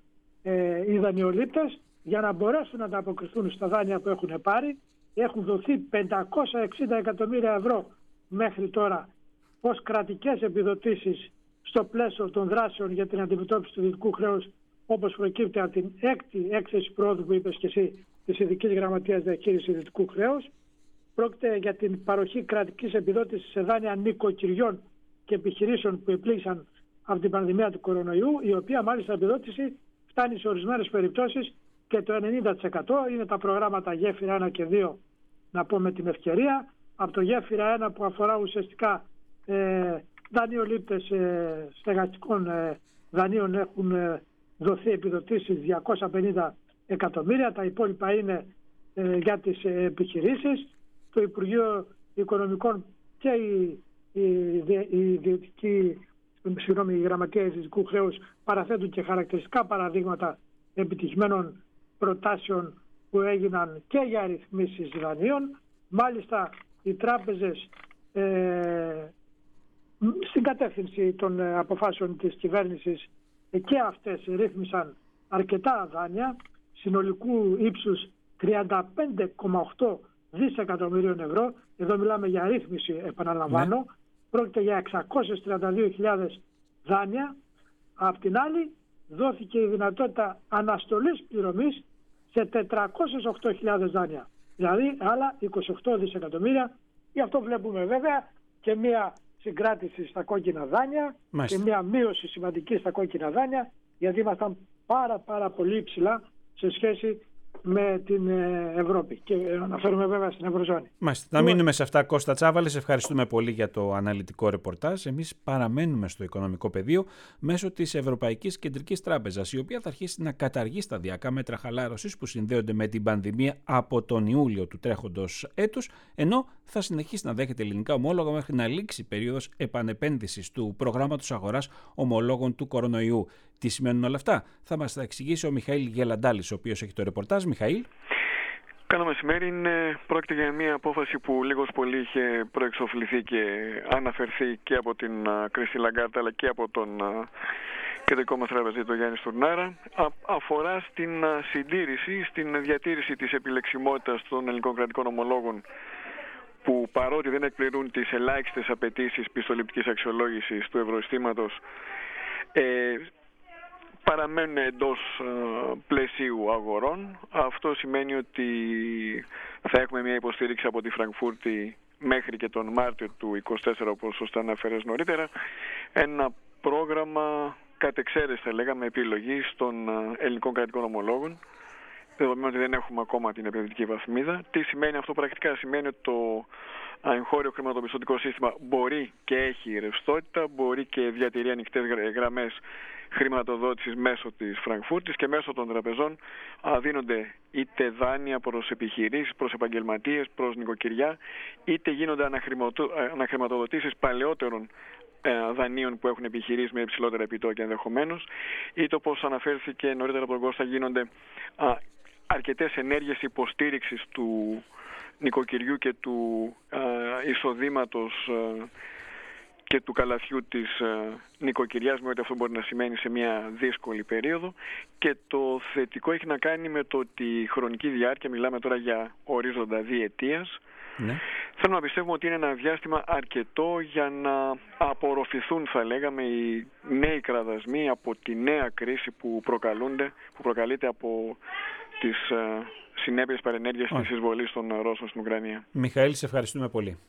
ε, οι δανειολήπτες για να μπορέσουν να ανταποκριθούν στα δάνεια που έχουν πάρει. Έχουν δοθεί πεντακόσια εξήντα εκατομμύρια ευρώ μέχρι τώρα ως κρατικές επιδοτήσεις στο πλαίσιο των δράσεων για την αντιμετώπιση του ιδιωτικού χρέους, όπως προκύπτει από την έκτη έκθεση πρόοδου που είπες και εσύ της Ειδικής Γραμματείας Διαχείρισης Ιδιωτικού Χρέους. Πρόκειται για την παροχή κρατικής επιδότησης σε δάνεια νοικοκυριών και επιχειρήσεων που επλήγησαν από την πανδημία του κορονοϊού, η οποία μάλιστα επιδότηση φτάνει σε ορισμένες περιπτώσεις και το ενενήντα τοις εκατό. Είναι τα προγράμματα Γέφυρα ένα και δύο, να πω με την ευκαιρία. Από το Γέφυρα ένα που αφορά ουσιαστικά ε, δανειολήπτες ε, στεγαστικών ε, δανείων έχουν ε, δοθεί επιδοτήσεις διακόσια πενήντα εκατομμύρια. Τα υπόλοιπα είναι ε, για τις ε, επιχειρήσεις. το Υπουργείο Οικονομικών και οι, οι, οι, οι, συγγνώμη, οι γραμματεία ιδιωτικού χρέους παραθέτουν και χαρακτηριστικά παραδείγματα επιτυχημένων προτάσεων που έγιναν και για ρυθμίσεις δανείων. Μάλιστα οι τράπεζες ε, στην κατεύθυνση των αποφάσεων της κυβέρνησης και αυτές ρύθμισαν αρκετά δάνεια συνολικού ύψους τριάντα πέντε κόμμα οκτώ δισεκατομμυρίων ευρώ. Εδώ μιλάμε για ρύθμιση, επαναλαμβάνω. Ναι. Πρόκειται για εξακόσιες τριάντα δύο χιλιάδες δάνεια. Απ' την άλλη δόθηκε η δυνατότητα αναστολής πληρωμής σε τετρακόσιες οκτώ χιλιάδες δάνεια. Δηλαδή άλλα είκοσι οκτώ δισεκατομμύρια. Γι' αυτό βλέπουμε βέβαια και μία συγκράτηση στα κόκκινα δάνεια. Μάλιστα. Και μία μείωση σημαντική στα κόκκινα δάνεια, γιατί ήμασταν πάρα πάρα πολύ υψηλά σε σχέση με την Ευρώπη και αναφέρουμε βέβαια στην Ευρωζώνη. Μάλιστα. Να μείνουμε σε αυτά, Κώστα Τσάβαλη. Σε ευχαριστούμε πολύ για το αναλυτικό ρεπορτάζ. Εμείς παραμένουμε στο οικονομικό πεδίο μέσω της Ευρωπαϊκής Κεντρικής Τράπεζας, η οποία θα αρχίσει να καταργεί σταδιακά μέτρα χαλάρωσης που συνδέονται με την πανδημία από τον Ιούλιο του τρέχοντος έτους, ενώ θα συνεχίσει να δέχεται ελληνικά ομόλογα μέχρι να λήξει η περίοδος επανεπένδυσης του προγράμματος αγοράς ομολόγων του κορονοϊού. Τι σημαίνουν όλα αυτά? Θα μας τα εξηγήσει ο Μιχαήλ Γελαντάλης, ο οποίος έχει το ρεπορτάζ. Μιχαήλ. Καλό μεσημέρι. Είναι, πρόκειται για μια απόφαση που λίγος πολύ είχε προεξοφληθεί και αναφερθεί και από την Κριστίν Λαγκάρντ αλλά και από τον κεντρικό μας τραπεζίτη, τον Γιάννη Στουρνάρα. Α, αφορά στην συντήρηση, στην διατήρηση της επιλεξιμότητας των ελληνικών κρατικών ομολόγων, που παρότι δεν εκπληρούν τις ελάχιστες απαιτήσεις πιστοληπτικής αξιολόγησης του ευρωσυστήματος, ε, παραμένουν εντός πλαισίου αγορών. Αυτό σημαίνει ότι θα έχουμε μια υποστήριξη από τη Φραγκφούρτη μέχρι και τον Μάρτιο του είκοσι τέσσερα, όπως σωστά αναφέρες νωρίτερα. Ένα πρόγραμμα κατ' εξαίρεση, θα λέγαμε, επιλογής των ελληνικών κρατικών ομολόγων, δεδομένου ότι δεν έχουμε ακόμα την επενδυτική βαθμίδα. Τι σημαίνει αυτό πρακτικά? Σημαίνει ότι το εγχώριο χρηματοπιστωτικό σύστημα μπορεί και έχει ρευστότητα, μπορεί και διατηρεί ανοιχτές γραμμές χρηματοδότησης μέσω της Φραγκφούρτης, και μέσω των τραπεζών δίνονται είτε δάνεια προς επιχειρήσεις, προς επαγγελματίες, προς νοικοκυριά, είτε γίνονται αναχρηματοδοτήσεις παλαιότερων δανείων που έχουν επιχειρήσει με υψηλότερα επιτόκια ενδεχομένως, είτε, όπως αναφέρθηκε νωρίτερα από τον Κώστα, γίνονται αρκετές ενέργειες υποστήριξης του νοικοκυριού και του εισοδήματος και του καλαθιού της νοικοκυριάς, με ό,τι αυτό μπορεί να σημαίνει σε μια δύσκολη περίοδο. Και το θετικό έχει να κάνει με το ότι η χρονική διάρκεια, μιλάμε τώρα για ορίζοντα διετίας, ναι. Θέλω να πιστεύουμε ότι είναι ένα διάστημα αρκετό για να απορροφηθούν, θα λέγαμε, οι νέοι κραδασμοί από τη νέα κρίση που προκαλούνται, που προκαλείται από τις συνέπειες παρενέργειας της εισβολής των Ρώσων στην Ουκρανία. Μιχαήλ, σε ευχαριστούμε πολύ.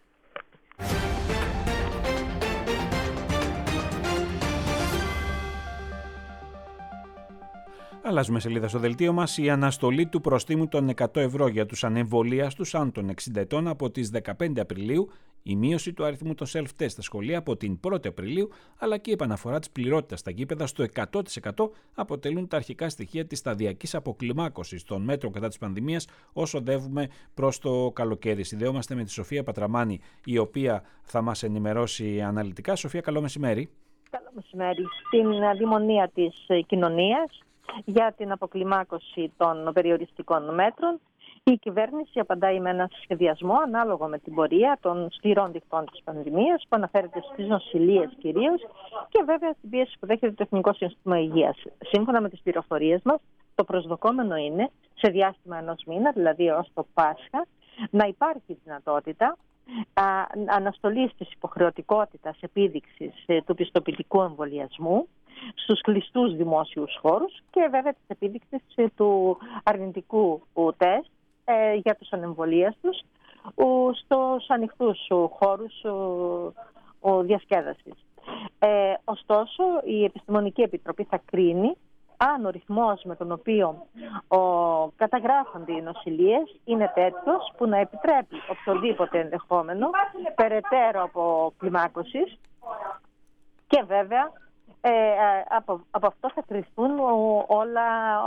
Αλλάζουμε σελίδα στο δελτίο μας. Η αναστολή του προστίμου των εκατό ευρώ για τους ανεμβολίαστους άνω των εξήντα ετών από τις δεκαπέντε Απριλίου, η μείωση του αριθμού των self-test στα σχολεία από την πρώτη Απριλίου, αλλά και η επαναφορά της πληρότητας στα γήπεδα στο εκατό τοις εκατό αποτελούν τα αρχικά στοιχεία της σταδιακής αποκλιμάκωσης των μέτρων κατά της πανδημίας όσο οδεύουμε προς το καλοκαίρι. Συνδεόμαστε με τη Σοφία Πατραμάνη, η οποία θα μας ενημερώσει αναλυτικά. Σοφία, καλό μεσημέρι. Καλό μεσημέρι. Στην αδειμονία της κοινωνίας για την αποκλιμάκωση των περιοριστικών μέτρων, η κυβέρνηση απαντάει με ένα σχεδιασμό ανάλογο με την πορεία των σκληρών δικτών της πανδημίας, που αναφέρεται στις νοσηλείες κυρίως και βέβαια στην πίεση που δέχεται το Εθνικό Σύστημα Υγείας. Σύμφωνα με τις πληροφορίες μας, το προσδοκόμενο είναι σε διάστημα ενός μήνα, δηλαδή ως το Πάσχα, να υπάρχει δυνατότητα αναστολής της υποχρεωτικότητας επίδειξης του πιστοποιητικού εμβολιασμού στους κλειστούς δημόσιους χώρους και βέβαια της επίδειξης του αρνητικού τεστ ε, για τους ανεμβολίαστους στους ανοιχτούς χώρους ο, ο διασκέδασης. Ε, ωστόσο, η Επιστημονική Επιτροπή θα κρίνει αν ο ρυθμός με τον οποίο ο, καταγράφονται οι νοσηλείες είναι τέτοιος που να επιτρέπει οποιοδήποτε ενδεχόμενο περαιτέρω από κλιμάκωσης και βέβαια Ε, από, από αυτό θα κρυφθούν όλα,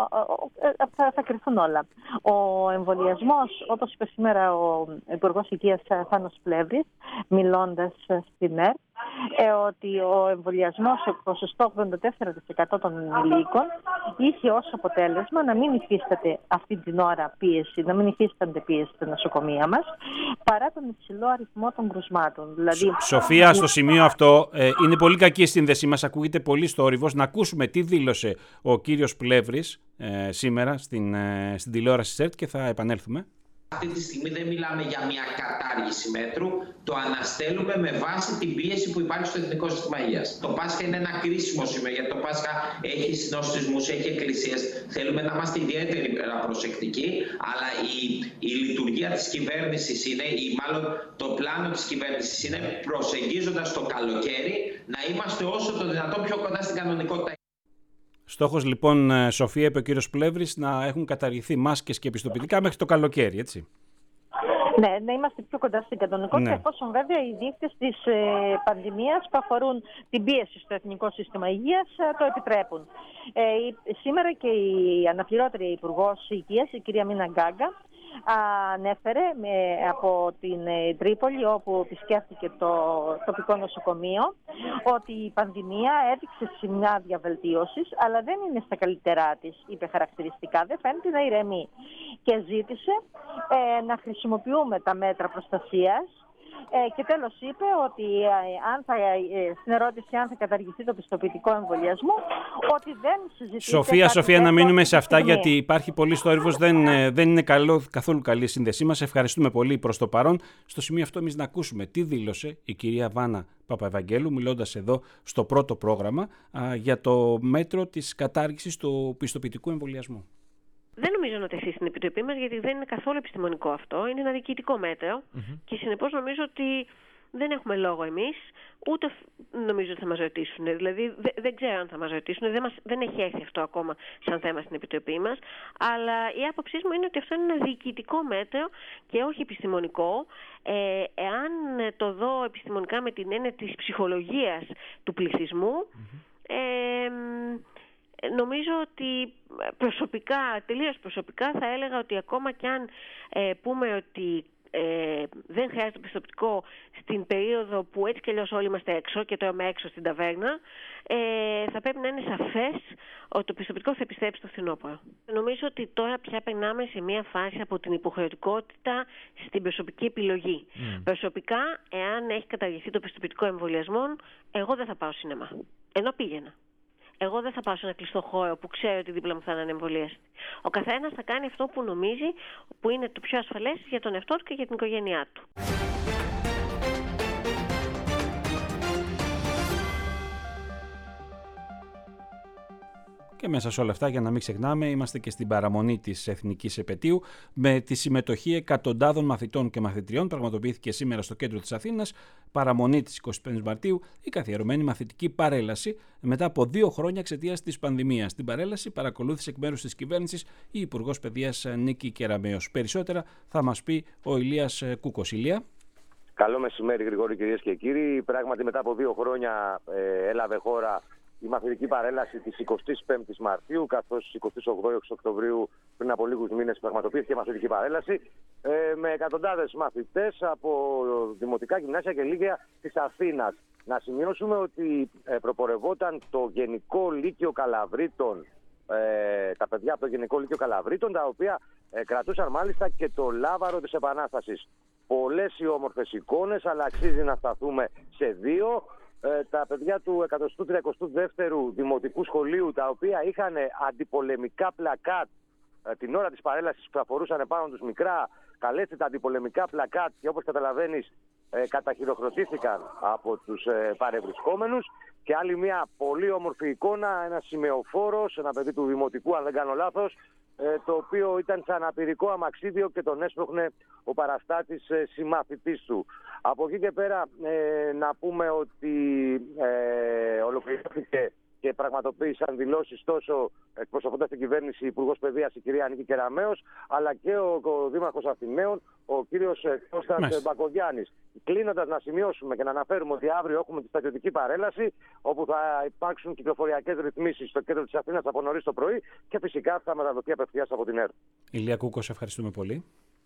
θα, θα κρυφθούν όλα. Ο εμβολιασμός, όπως είπε σήμερα ο Υπουργός Υγείας Θάνος Πλεύρης, μιλώντας στην ΕΡΤ, ε, ότι ο εμβολιασμός σε ποσοστό ογδόντα τέσσερα τοις εκατό των ενηλίκων είχε ως αποτέλεσμα να μην υφίσταται αυτή την ώρα πίεση, να μην υφίστανται πίεση στα νοσοκομεία μας, παρά τον υψηλό αριθμό των κρουσμάτων. Δηλαδή, Σοφία, στο σημείο αυτό ε, είναι πολύ κακή η σύνδεσή μας, ακούγεται πολύ στόρυβος. Να ακούσουμε τι δήλωσε ο κύριος Πλεύρης ε, σήμερα στην, ε, στην τηλεόραση ΣΕΡΤ και θα επανέλθουμε. Αυτή τη στιγμή δεν μιλάμε για μια κατάργηση μέτρου, το αναστέλουμε με βάση την πίεση που υπάρχει στο Εθνικό Σύστημα Υγείας. Το Πάσχα είναι ένα κρίσιμο σημείο, γιατί το Πάσχα έχει συνοσισμούς, έχει εκκλησίες. Θέλουμε να είμαστε ιδιαίτερα προσεκτικοί, αλλά η, η λειτουργία της κυβέρνησης είναι, ή μάλλον το πλάνο της κυβέρνησης είναι, προσεγγίζοντας το καλοκαίρι, να είμαστε όσο το δυνατόν πιο κοντά στην κανονικότητα. Στόχος λοιπόν, Σοφία, είπε ο κύριος Πλεύρης, να έχουν καταργηθεί μάσκες και επιστοποιητικά μέχρι το καλοκαίρι, έτσι. Ναι, να είμαστε πιο κοντά στην κανονικότητα, ναι. Εφόσον βέβαια οι δείκτες της ε, πανδημίας που αφορούν την πίεση στο Εθνικό Σύστημα Υγείας ε, το επιτρέπουν. Ε, σήμερα και η αναπληρώτρια Υπουργός Υγείας, η κυρία Μίνα Γκάγκα, ανέφερε με, από την Τρίπολη, όπου επισκέφθηκε το τοπικό νοσοκομείο, ότι η πανδημία έδειξε σημάδια βελτίωσης, αλλά δεν είναι στα καλύτερά της, είπε χαρακτηριστικά, δεν φαίνεται να ηρεμεί. Και ζήτησε ε, να χρησιμοποιούμε τα μέτρα προστασίας. Ε, και τέλος είπε ότι ε, αν θα, ε, στην ερώτηση αν θα καταργηθεί το πιστοποιητικό εμβολιασμό, ότι δεν συζητείται. Σοφία, Σοφία, να μείνουμε σε αυτά, γιατί υπάρχει πολύ θόρυβος, δεν, δεν είναι καλό, καθόλου καλή η σύνδεσή μας. Ευχαριστούμε πολύ προς το παρόν. Στο σημείο αυτό εμείς να ακούσουμε τι δήλωσε η κυρία Βάνα Παπαευαγγέλου, μιλώντας εδώ στο πρώτο πρόγραμμα α, για το μέτρο της κατάργησης του πιστοποιητικού εμβολιασμού. Δεν νομίζω να τεθεί στην Επιτροπή μας, γιατί δεν είναι καθόλου επιστημονικό αυτό. Είναι ένα διοικητικό μέτρο mm-hmm. και συνεπώς νομίζω ότι δεν έχουμε λόγο εμείς, ούτε νομίζω ότι θα μας ρωτήσουν. Δηλαδή δε, δεν ξέρω αν θα μας ρωτήσουν, δεν, μας, δεν έχει έρθει αυτό ακόμα σαν θέμα στην Επιτροπή μας. Αλλά η άποψή μου είναι ότι αυτό είναι ένα διοικητικό μέτρο και όχι επιστημονικό. Ε, εάν το δω επιστημονικά με την έννοια της ψυχολογίας του πληθυσμού, mm-hmm. ε, νομίζω ότι προσωπικά, τελείως προσωπικά θα έλεγα ότι ακόμα κι αν ε, πούμε ότι ε, δεν χρειάζεται πιστοποιητικό στην περίοδο που έτσι κι αλλιώς όλοι είμαστε έξω και τρώμε έξω στην ταβέρνα, ε, θα πρέπει να είναι σαφές ότι το πιστοποιητικό θα επιστρέψει στο φθινόπωρο. Νομίζω ότι τώρα πια περνάμε σε μια φάση από την υποχρεωτικότητα στην προσωπική επιλογή. Mm. Προσωπικά, εάν έχει καταργηθεί το πιστοποιητικό εμβολιασμών, εγώ δεν θα πάω σινεμά. Ενώ πήγαινα. Εγώ δεν θα πάω σε ένα κλειστό χώρο που ξέρω ότι δίπλα μου θα είναι ανεμβολίαστη. Ο καθένας θα κάνει αυτό που νομίζει που είναι το πιο ασφαλές για τον εαυτό του και για την οικογένειά του. Και μέσα σε όλα αυτά, για να μην ξεχνάμε, είμαστε και στην παραμονή της Εθνικής Επετείου με τη συμμετοχή εκατοντάδων μαθητών και μαθητριών. Πραγματοποιήθηκε σήμερα στο κέντρο της Αθήνας, παραμονή της εικοστή πέμπτη Μαρτίου, η καθιερωμένη μαθητική παρέλαση μετά από δύο χρόνια εξαιτίας της πανδημίας. Την παρέλαση παρακολούθησε εκ μέρους της κυβέρνησης η Υπουργός Παιδείας Νίκη Κεραμέως. Περισσότερα θα μας πει ο Ηλίας Κούκος. Ηλία. Καλό μεσημέρι, Γρηγόρη, κυρίες και κύριοι. Πράγματι, μετά από δύο χρόνια ε, έλαβε χώρα η μαθητική παρέλαση της εικοστής πέμπτης Μαρτίου, καθώς στις εικοστή όγδοη Οκτωβρίου, πριν από λίγους μήνες, πραγματοποιήθηκε η μαθητική παρέλαση ε, με εκατοντάδες μαθητές από δημοτικά, γυμνάσια και λύκεια της Αθήνας. Να σημειώσουμε ότι ε, προπορευόταν το Γενικό Λύκειο Καλαβρίτων, ε, τα παιδιά από το Γενικό Λύκειο Καλαβρίτων, τα οποία ε, κρατούσαν μάλιστα και το λάβαρο της Επανάστασης. Πολλές οι όμορφες εικόνες, αλλά αξίζει να σταθούμε σε δύο. Ε, τα παιδιά του εκατοστού τριακοστού δεύτερου Δημοτικού Σχολείου, τα οποία είχαν αντιπολεμικά πλακάτ ε, την ώρα της παρέλασης, που αφορούσαν πάνω τους μικρά, καλέσθητα αντιπολεμικά πλακάτ και όπως καταλαβαίνεις ε, καταχειροκροτήθηκαν από τους ε, παρευρισκόμενους. Και άλλη μια πολύ όμορφη εικόνα, ένα σημεοφόρος, ένα παιδί του Δημοτικού, αν δεν κάνω λάθος, το οποίο ήταν σαν απειρικό αμαξίδιο και τον έσπροχνε ο παραστάτης ε, συμμαθητής του. Από εκεί και πέρα ε, να πούμε ότι ε, ολοκληρώθηκε και πραγματοποίησαν δηλώσεις τόσο εκπροσωπώντας την κυβέρνηση Υπουργός Παιδείας η κυρία Νίκη Κεραμέως, αλλά και ο, ο Δήμαρχος Αθηναίων, ο κύριος Κώστας Μπακογιάννης. Κλείνοντας, να σημειώσουμε και να αναφέρουμε ότι αύριο έχουμε τη στρατιωτική παρέλαση, όπου θα υπάρξουν κυκλοφοριακές ρυθμίσεις στο κέντρο της Αθήνας από νωρίς το πρωί και φυσικά θα μεταδοθεί απευθείας από την ΕΡΤ. Ηλία Κούκο, σε ευχαριστούμε πολύ.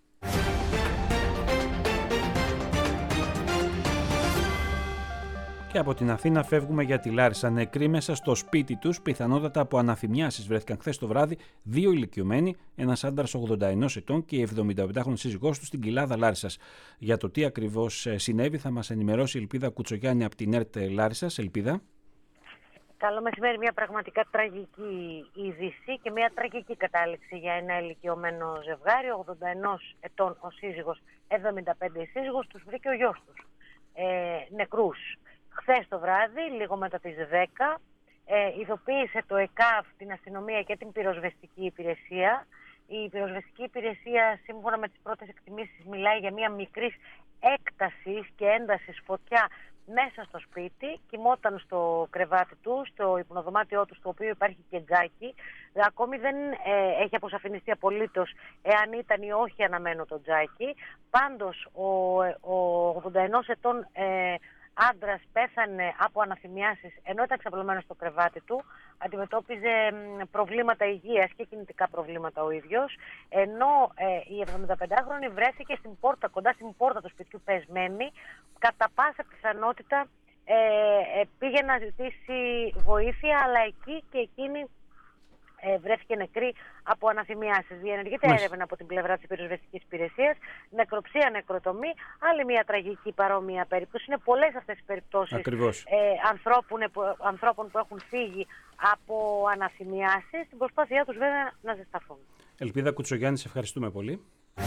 Και από την Αθήνα φεύγουμε για τη Λάρισα. Νεκροί μέσα στο σπίτι τους, πιθανότατα από αναθυμιάσεις, βρέθηκαν χθες το βράδυ δύο ηλικιωμένοι, ένας άντρας ογδόντα ενός ετών και η εβδομηνταπεντάχρονη σύζυγός του στην Κοιλάδα Λάρισσας. Για το τι ακριβώς συνέβη θα μας ενημερώσει η Ελπίδα Κουτσογιάννη από την ΕΡΤ Λάρισσας. Ελπίδα. Καλό μεσημέρι. Μια πραγματικά τραγική είδηση και μια τραγική κατάληξη για ένα ηλικιωμένο ζευγάρι. ογδόντα ενός ετών ο σύζυγος, εβδομήντα πέντε η σύζυγος, τους βρήκε ο γιος τους ε, νεκρούς. Χθες το βράδυ, λίγο μετά τις δέκα, ε, ειδοποίησε το ΕΚΑΒ, την αστυνομία και την πυροσβεστική υπηρεσία. Η πυροσβεστική υπηρεσία, σύμφωνα με τις πρώτες εκτιμήσεις, μιλάει για μια μικρής έκτασης και έντασης φωτιά μέσα στο σπίτι. Κοιμόταν στο κρεβάτι του, στο υπνοδωμάτιό του, στο οποίο υπάρχει και τζάκι. Ακόμη δεν ε, έχει αποσαφινιστεί απολύτως εάν ήταν ή όχι αναμένο το τζάκι. Πάντως, ο, ο ογδόντα ενός ετών ε, άντρας πέθανε από αναθυμιάσεις ενώ ήταν ξαπλωμένος στο κρεβάτι του. Αντιμετώπιζε προβλήματα υγείας και κινητικά προβλήματα ο ίδιος, ενώ ε, η εβδομηνταπεντάχρονη βρέθηκε στην πόρτα, κοντά στην πόρτα του σπιτιού πεσμένη. Κατά πάσα πιθανότητα ε, ε, πήγε να ζητήσει βοήθεια, αλλά εκεί και εκείνη Ε, βρέθηκε νεκρή από αναθυμιάσεις. Διενεργείται έρευνα από την πλευρά της πυροσβεστικής υπηρεσίας, νεκροψία, νεκροτομή, άλλη μια τραγική παρόμοια περίπτωση. Είναι πολλές αυτές οι περιπτώσεις ε, ανθρώπων, ανθρώπων που έχουν φύγει από αναθυμιάσεις, στην προσπάθειά τους βέβαια να ζεσταθούν. Ελπίδα Κουτσογιάννη, σε ευχαριστούμε πολύ.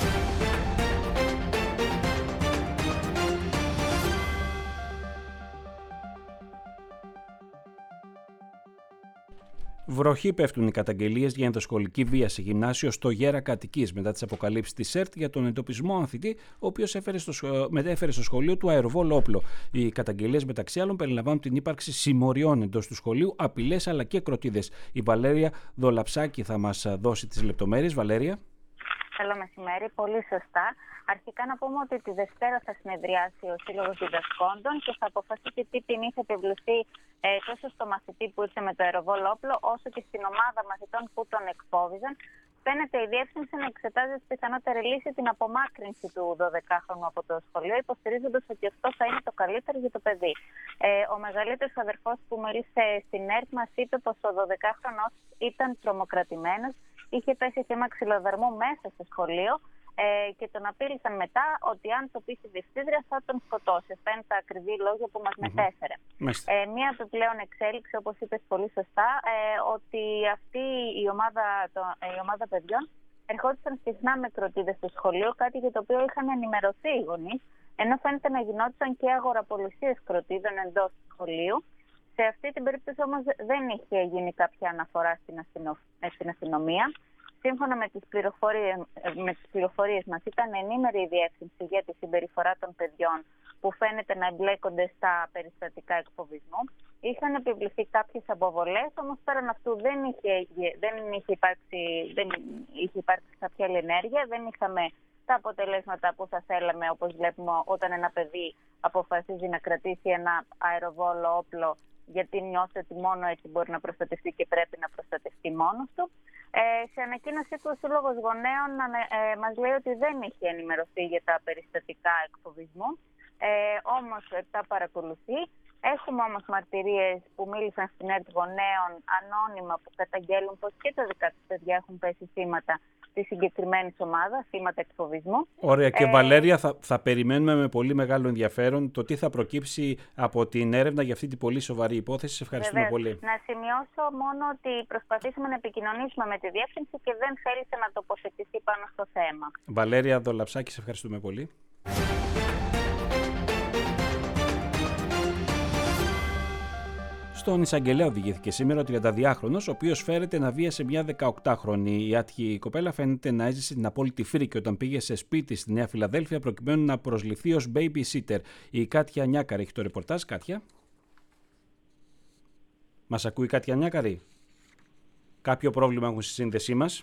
Βροχή πέφτουν οι καταγγελίες για ενδοσχολική βία σε γυμνάσιο στο Γέρα Κατοικής μετά τις αποκαλύψεις της ΕΡΤ για τον εντοπισμό μαθητή, ο οποίος έφερε στο, μετέφερε στο σχολείο του αεροβόλο όπλο. Οι καταγγελίες μεταξύ άλλων περιλαμβάνουν την ύπαρξη συμμοριών εντός του σχολείου, απειλές αλλά και κροτίδες. Η Βαλέρια Δολαψάκη θα μας δώσει τις λεπτομέρειες. Βαλέρια. Καλό μεσημέρι, πολύ σωστά. Αρχικά να πούμε ότι τη Δευτέρα θα συνεδριάσει ο Σύλλογος Διδασκόντων και θα αποφασίσει τι ποινή θα επιβληθεί ε, τόσο στο μαθητή που ήρθε με το αεροβόλο όπλο, όσο και στην ομάδα μαθητών που τον εκφόβιζαν. Φαίνεται η διεύθυνση να εξετάζει ως πιθανότερη λύση την απομάκρυνση του δωδεκάχρονου από το σχολείο, υποστηρίζοντας ότι αυτό θα είναι το καλύτερο για το παιδί. Ε, ο μεγαλύτερος αδερφός που μίλησε στην ΕΡΤ μας είπε πως ο δωδεκάχρονος ήταν τρομοκρατημένος, είχε πέσει θύμα ξυλοδαρμού μέσα στο σχολείο ε, και τον απείλησαν μετά ότι αν το πει στη διευθύντρια θα τον σκοτώσει. Αυτά είναι τα ακριβή λόγια που μας mm-hmm. μετέφερε. Ε, μία επιπλέον εξέλιξη, όπως είπες πολύ σωστά, ε, ότι αυτή η ομάδα, το, η ομάδα παιδιών ερχόντουσαν συχνά με κροτίδες στο σχολείο, κάτι για το οποίο είχαν ενημερωθεί οι γονείς, ενώ φαίνεται να γινόντουσαν και αγοραπολισίες κροτίδων εντός του σχολείου. Σε αυτή την περίπτωση όμως δεν είχε γίνει κάποια αναφορά στην, αστυνο... στην αστυνομία. Σύμφωνα με τις, πληροφορίες, με τις πληροφορίες μας, ήταν ενήμερη η διεύθυνση για τη συμπεριφορά των παιδιών που φαίνεται να εμπλέκονται στα περιστατικά εκφοβισμού. Είχαν επιβληθεί κάποιες αποβολές, όμως πέραν αυτού δεν είχε, δεν είχε, υπάρξει, δεν είχε υπάρξει κάποια άλλη ενέργεια, δεν είχαμε τα αποτελέσματα που θα θέλαμε, όπως βλέπουμε όταν ένα παιδί αποφασίζει να κρατήσει ένα αεροβόλο όπλο, γιατί νιώθει ότι μόνο έτσι μπορεί να προστατευτεί και πρέπει να προστατευτεί μόνος του. Ε, σε ανακοίνωσή του, ο Σύλλογος Γονέων ε, μας λέει ότι δεν είχε ενημερωθεί για τα περιστατικά εκφοβισμού, ε, όμως τα παρακολουθεί. Έχουμε όμως μαρτυρίες που μίλησαν στην ΕΡΤ γονέων ανώνυμα που καταγγέλουν πως και τα δικά τους παιδιά έχουν πέσει θύματα τη συγκεκριμένη ομάδα, θύματα εκφοβισμού. Ωραία. Και ε, Βαλέρια, θα, θα περιμένουμε με πολύ μεγάλο ενδιαφέρον το τι θα προκύψει από την έρευνα για αυτή την πολύ σοβαρή υπόθεση. Σε ευχαριστούμε βεβαίως. πολύ. Να σημειώσω μόνο ότι προσπαθήσαμε να επικοινωνήσουμε με τη διεύθυνση και δεν θέλησε να τοποθετηθεί πάνω στο θέμα. Βαλέρια Δολαψάκη, σε ευχαριστούμε πολύ. Στον εισαγγελέα οδηγήθηκε σήμερα ο τριανταδυάχρονος, ο οποίος φέρεται να βίασε μια δεκαοκτάχρονη. Η άτυχη κοπέλα φαίνεται να έζησε την απόλυτη φρίκη όταν πήγε σε σπίτι στη Νέα Φιλαδέλφια προκειμένου να προσληφθεί ως babysitter. Η Κάτια Νιάκαρη έχει το ρεπορτάζ. Κάτια. Μας ακούει Κάτια Νιάκαρη? Κάποιο πρόβλημα έχουν στη σύνδεσή μας.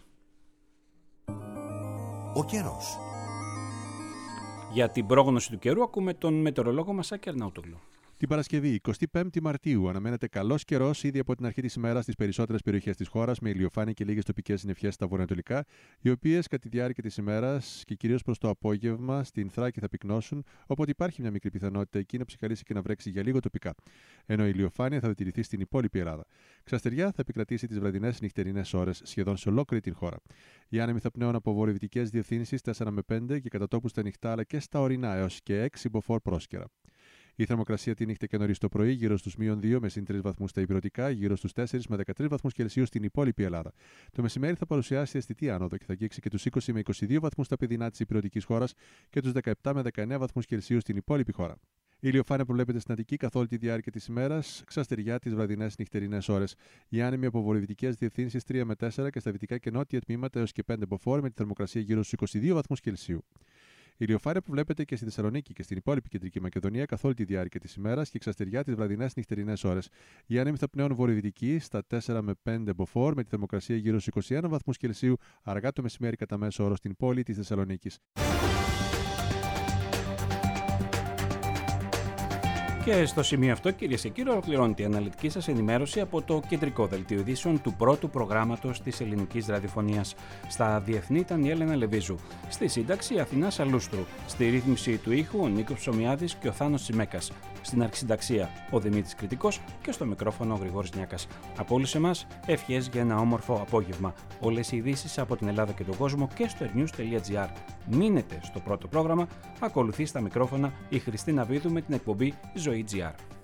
Ο καιρός. Για την πρόγνωση του καιρού ακούμε τον μετεωρολόγο μας Άκη Αρναούτογλου. Την Παρασκευή, εικοστή πέμπτη Μαρτίου, αναμένεται καλός καιρός ήδη από την αρχή της ημέρας στις περισσότερες περιοχές της χώρας, με ηλιοφάνεια και λίγες τοπικές συννεφιές στα βορειοανατολικά, οι οποίες κατά τη διάρκεια της ημέρας και κυρίως προς το απόγευμα στην Θράκη θα πυκνώσουν, οπότε υπάρχει μια μικρή πιθανότητα εκεί να ψυχαλίσει και να βρέξει για λίγο τοπικά. Ενώ η ηλιοφάνεια θα διατηρηθεί στην υπόλοιπη Ελλάδα. Ξαστεριά θα επικρατήσει τις βραδινές νυχτερινές ώρες σχεδόν σε ολόκληρη την χώρα. Οι άνεμοι θα πνέουν από βορειοδυτικές διευθύνσεις τέσσερα με πέντε και κατά τόπου στα ανοιχτά αλλά και στα ορεινά έως και έξι μποφόρ πρόσκαιρα. Η θερμοκρασία τη νύχτα και νωρίς το πρωί γύρω στους μείον δύο με συν τρεις βαθμούς στα υπηρετικά, γύρω στους τέσσερις με δεκατρείς βαθμούς Κελσίου στην υπόλοιπη Ελλάδα. Το μεσημέρι θα παρουσιάσει αισθητή άνοδο και θα αγγίξει και τους είκοσι με είκοσι δύο βαθμούς στα παιδινά της υπηρετικής χώρας και τους δεκαεπτά με δεκαεννέα βαθμούς Κελσίου στην υπόλοιπη χώρα. Η ηλιοφάνεια προβλέπεται στην Αττική καθ' όλη τη διάρκεια της ημέρας, ξαστεριά τις βραδινές νυχτερινές ώρες. Οι άνεμοι από βορειοδυτικές διευθύνσεις τρία με τέσσερα και στα δυτικά και νότια τμήματα έως και πέντε μποφόρ με τη θερμοκρασία γύρω στους είκοσι δύο βαθμούς Κελσίου. Η ηλιοφάνεια προβλέπεται και στη Θεσσαλονίκη και στην υπόλοιπη κεντρική Μακεδονία καθ' όλη τη διάρκεια της ημέρας και ξαστεριά τις βραδινές νυχτερινές ώρες. Οι άνεμοι θα πνέουν βορειοδυτικοί στα τέσσερα με πέντε μποφόρ με τη θερμοκρασία γύρω στους είκοσι ένα βαθμούς Κελσίου αργά το μεσημέρι κατά μέσο όρο στην πόλη της Θεσσαλονίκης. Και στο σημείο αυτό, κυρίες και κύριοι, ολοκληρώνεται η αναλυτική σας ενημέρωση από το κεντρικό δελτίο ειδήσεων του πρώτου προγράμματος της ελληνικής ραδιοφωνίας. Στα διεθνή ήταν η Έλενα Λεβίζου. Στη σύνταξη η Αθηνά Σαλούστρου. Στη ρύθμιση του ήχου ο Νίκος Ψωμιάδης και ο Θάνος Τσιμέκας. Στην αρχισυνταξία ο Δημήτρης Κρητικός και στο μικρόφωνο ο Γρηγόρης Νιάκας. Από όλους εμάς, ευχές για ένα όμορφο απόγευμα. Όλες οι ειδήσεις από την Ελλάδα και τον κόσμο και στο airnews τελεία gr. Μείνετε στο πρώτο πρόγραμμα. Ακολουθεί στα μικρόφωνα η Χριστίνα Βίδου με την εκπομπή Ζωή τζι αρ.